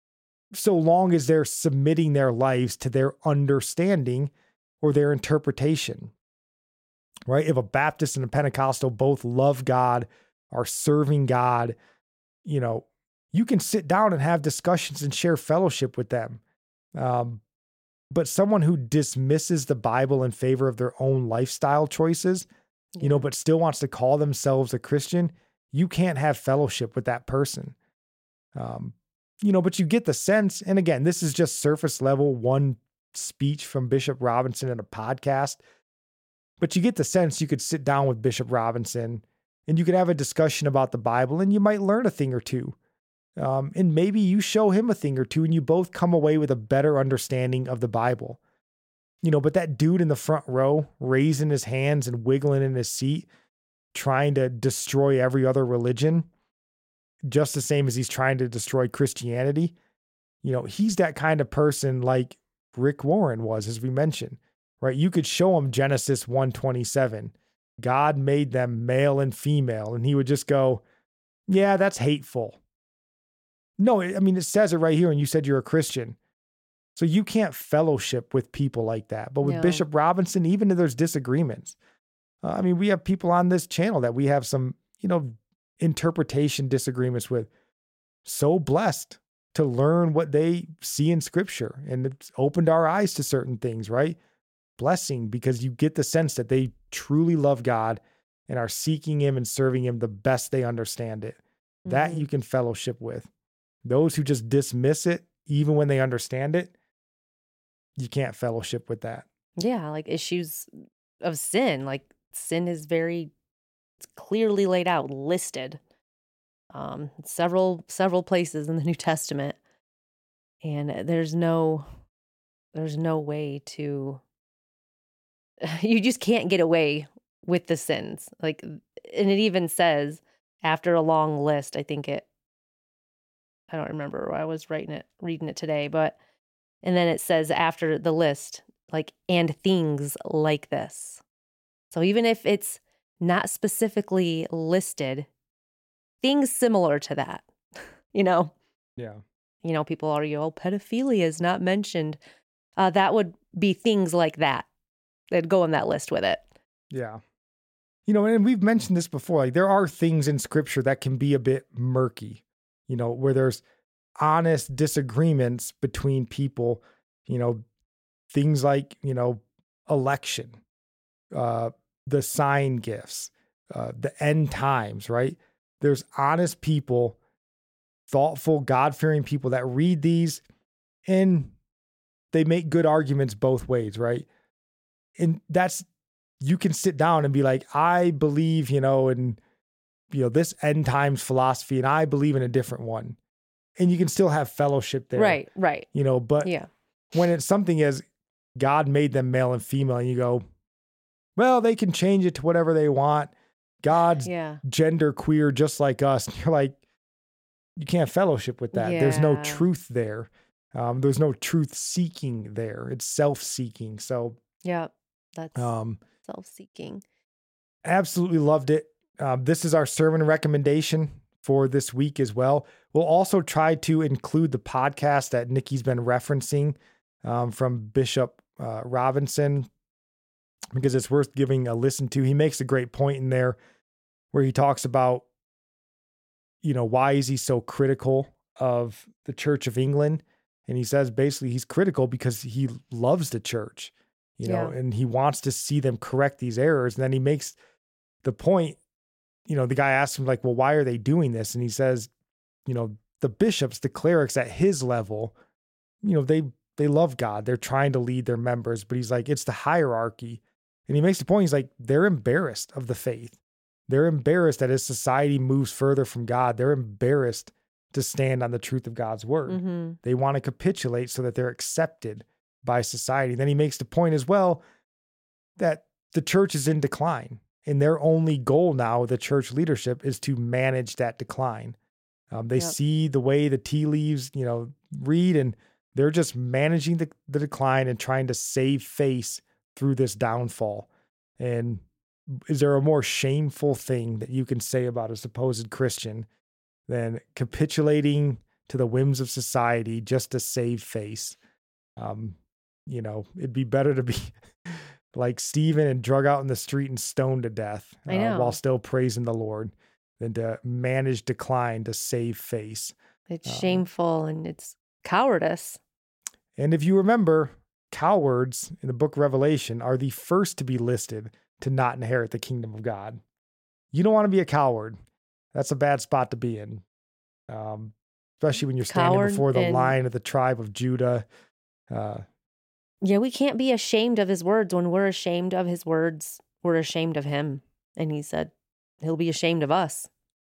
so long as they're submitting their lives to their understanding or their interpretation, right? If a Baptist and a Pentecostal both love God, are serving God, you know, you can sit down and have discussions and share fellowship with them. Um, But someone who dismisses the Bible in favor of their own lifestyle choices, yeah. you know, but still wants to call themselves a Christian, you can't have fellowship with that person. Um, you know, but you get the sense, and again, this is just surface level, one speech from Bishop Robinson in a podcast, but you get the sense you could sit down with Bishop Robinson and you could have a discussion about the Bible, and you might learn a thing or two. Um, and maybe you show him a thing or two and you both come away with a better understanding of the Bible. You know, but that dude in the front row, raising his hands and wiggling in his seat, trying to destroy every other religion, just the same as he's trying to destroy Christianity. You know, he's that kind of person like Rick Warren was, as we mentioned, right? You could show him Genesis one twenty-seven. God made them male and female. And he would just go, yeah, that's hateful. No, I mean, it says it right here, and you said you're a Christian. So you can't fellowship with people like that. But with No. Bishop Robinson, even if there's disagreements, uh, I mean, we have people on this channel that we have some, you know, interpretation disagreements with. So blessed to learn what they see in Scripture, and it's opened our eyes to certain things, right? Blessing, because you get the sense that they truly love God and are seeking Him and serving Him the best they understand it. Mm-hmm. That you can fellowship with. Those who just dismiss it, even when they understand it, you can't fellowship with that. Yeah, like issues of sin. Like sin is very it's clearly laid out, listed. Um, several several places in the New Testament. And there's no there's no way to you just can't get away with the sins. Like, and it even says after a long list, I think it I don't remember. I was writing it, reading it today, but, and then it says after the list, like, and things like this. So even if it's not specifically listed, things similar to that, you know? Yeah. You know, people argue, oh, pedophilia is not mentioned. Uh, that would be things like that. They'd go on that list with it. Yeah. You know, and we've mentioned this before, like there are things in scripture that can be a bit murky, you know, where there's honest disagreements between people, you know, things like, you know, election, uh, the sign gifts, uh, the end times, right? There's honest people, thoughtful, God-fearing people that read these and they make good arguments both ways, right? And that's, you can sit down and be like, I believe, you know, in, you know, this end times philosophy, and I believe in a different one. And you can still have fellowship there. Right, right. You know, but yeah. when it's something as God made them male and female, and you go, well, they can change it to whatever they want. God's yeah. gender queer just like us. And you're like, you can't fellowship with that. Yeah. There's no truth there. Um, there's no truth seeking there. It's self-seeking. So yeah, that's um, self-seeking. Absolutely loved it. Um, this is our sermon recommendation for this week as well. We'll also try to include the podcast that Nikki's been referencing um, from Bishop uh, Robinson, because it's worth giving a listen to. He makes a great point in there where he talks about, you know, why is he so critical of the Church of England? And he says basically he's critical because he loves the church, you know, yeah. and he wants to see them correct these errors. And then he makes the point, you know, the guy asks him like, well, why are they doing this? And he says, you know, the bishops, the clerics at his level, you know, they, they love God. They're trying to lead their members, but he's like, it's the hierarchy. And he makes the point, he's like, they're embarrassed of the faith. They're embarrassed that as society moves further from God, they're embarrassed to stand on the truth of God's word. Mm-hmm. They want to capitulate so that they're accepted by society. Then he makes the point as well that the church is in decline, and their only goal now, the church leadership, is to manage that decline. Um, they yep. see the way the tea leaves, you know, read, and they're just managing the, the decline and trying to save face through this downfall. And is there a more shameful thing that you can say about a supposed Christian than capitulating to the whims of society just to save face? Um, you know, it'd be better to be like Stephen and drug out in the street and stoned to death uh, while still praising the Lord than to manage decline to save face. It's um, shameful and it's cowardice. And if you remember, cowards in the book of Revelation are the first to be listed to not inherit the kingdom of God. You don't want to be a coward. That's a bad spot to be in, um, especially when you're standing Coward before the and... Lion of the tribe of Judah. Uh, yeah, we can't be ashamed of his words. When we're ashamed of his words, we're ashamed of him. And he said he'll be ashamed of us.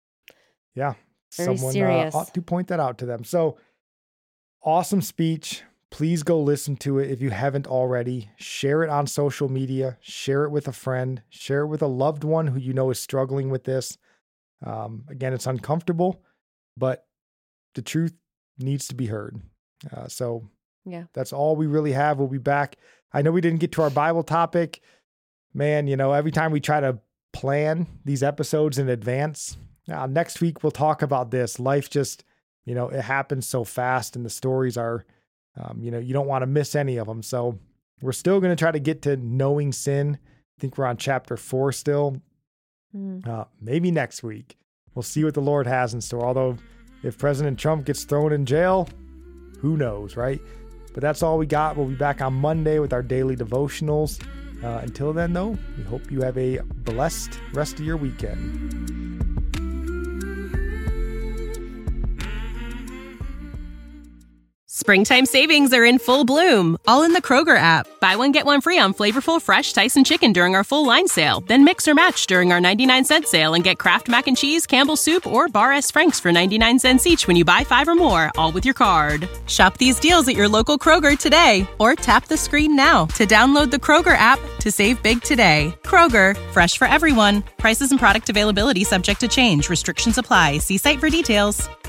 Yeah, Very someone serious. Uh, ought to point that out to them. So awesome speech. Please go listen to it if you haven't already. Share it on social media. Share it with a friend. Share it with a loved one who you know is struggling with this. Um, again, it's uncomfortable, but the truth needs to be heard. Uh, so yeah, that's all we really have. We'll be back. I know we didn't get to our Bible topic. Man, you know, every time we try to plan these episodes in advance, uh, next week we'll talk about this. Life just, you know, it happens so fast and the stories are, um, you know, you don't want to miss any of them. So we're still going to try to get to knowing sin. I think we're on chapter four still. Uh, maybe next week. We'll see what the Lord has in store. Although if President Trump gets thrown in jail, who knows, right? But that's all we got. We'll be back on Monday with our daily devotionals. Uh, until then, though, we hope you have a blessed rest of your weekend. Springtime savings are in full bloom, all in the Kroger app. Buy one, get one free on flavorful fresh Tyson chicken during our full line sale. Then mix or match during our ninety-nine cent sale and get Kraft Mac and Cheese, Campbell's Soup, or Bar S. Frank's for ninety-nine cents each when you buy five or more, all with your card. Shop these deals at your local Kroger today, or tap the screen now to download the Kroger app to save big today. Kroger, fresh for everyone. Prices and product availability subject to change. Restrictions apply. See site for details.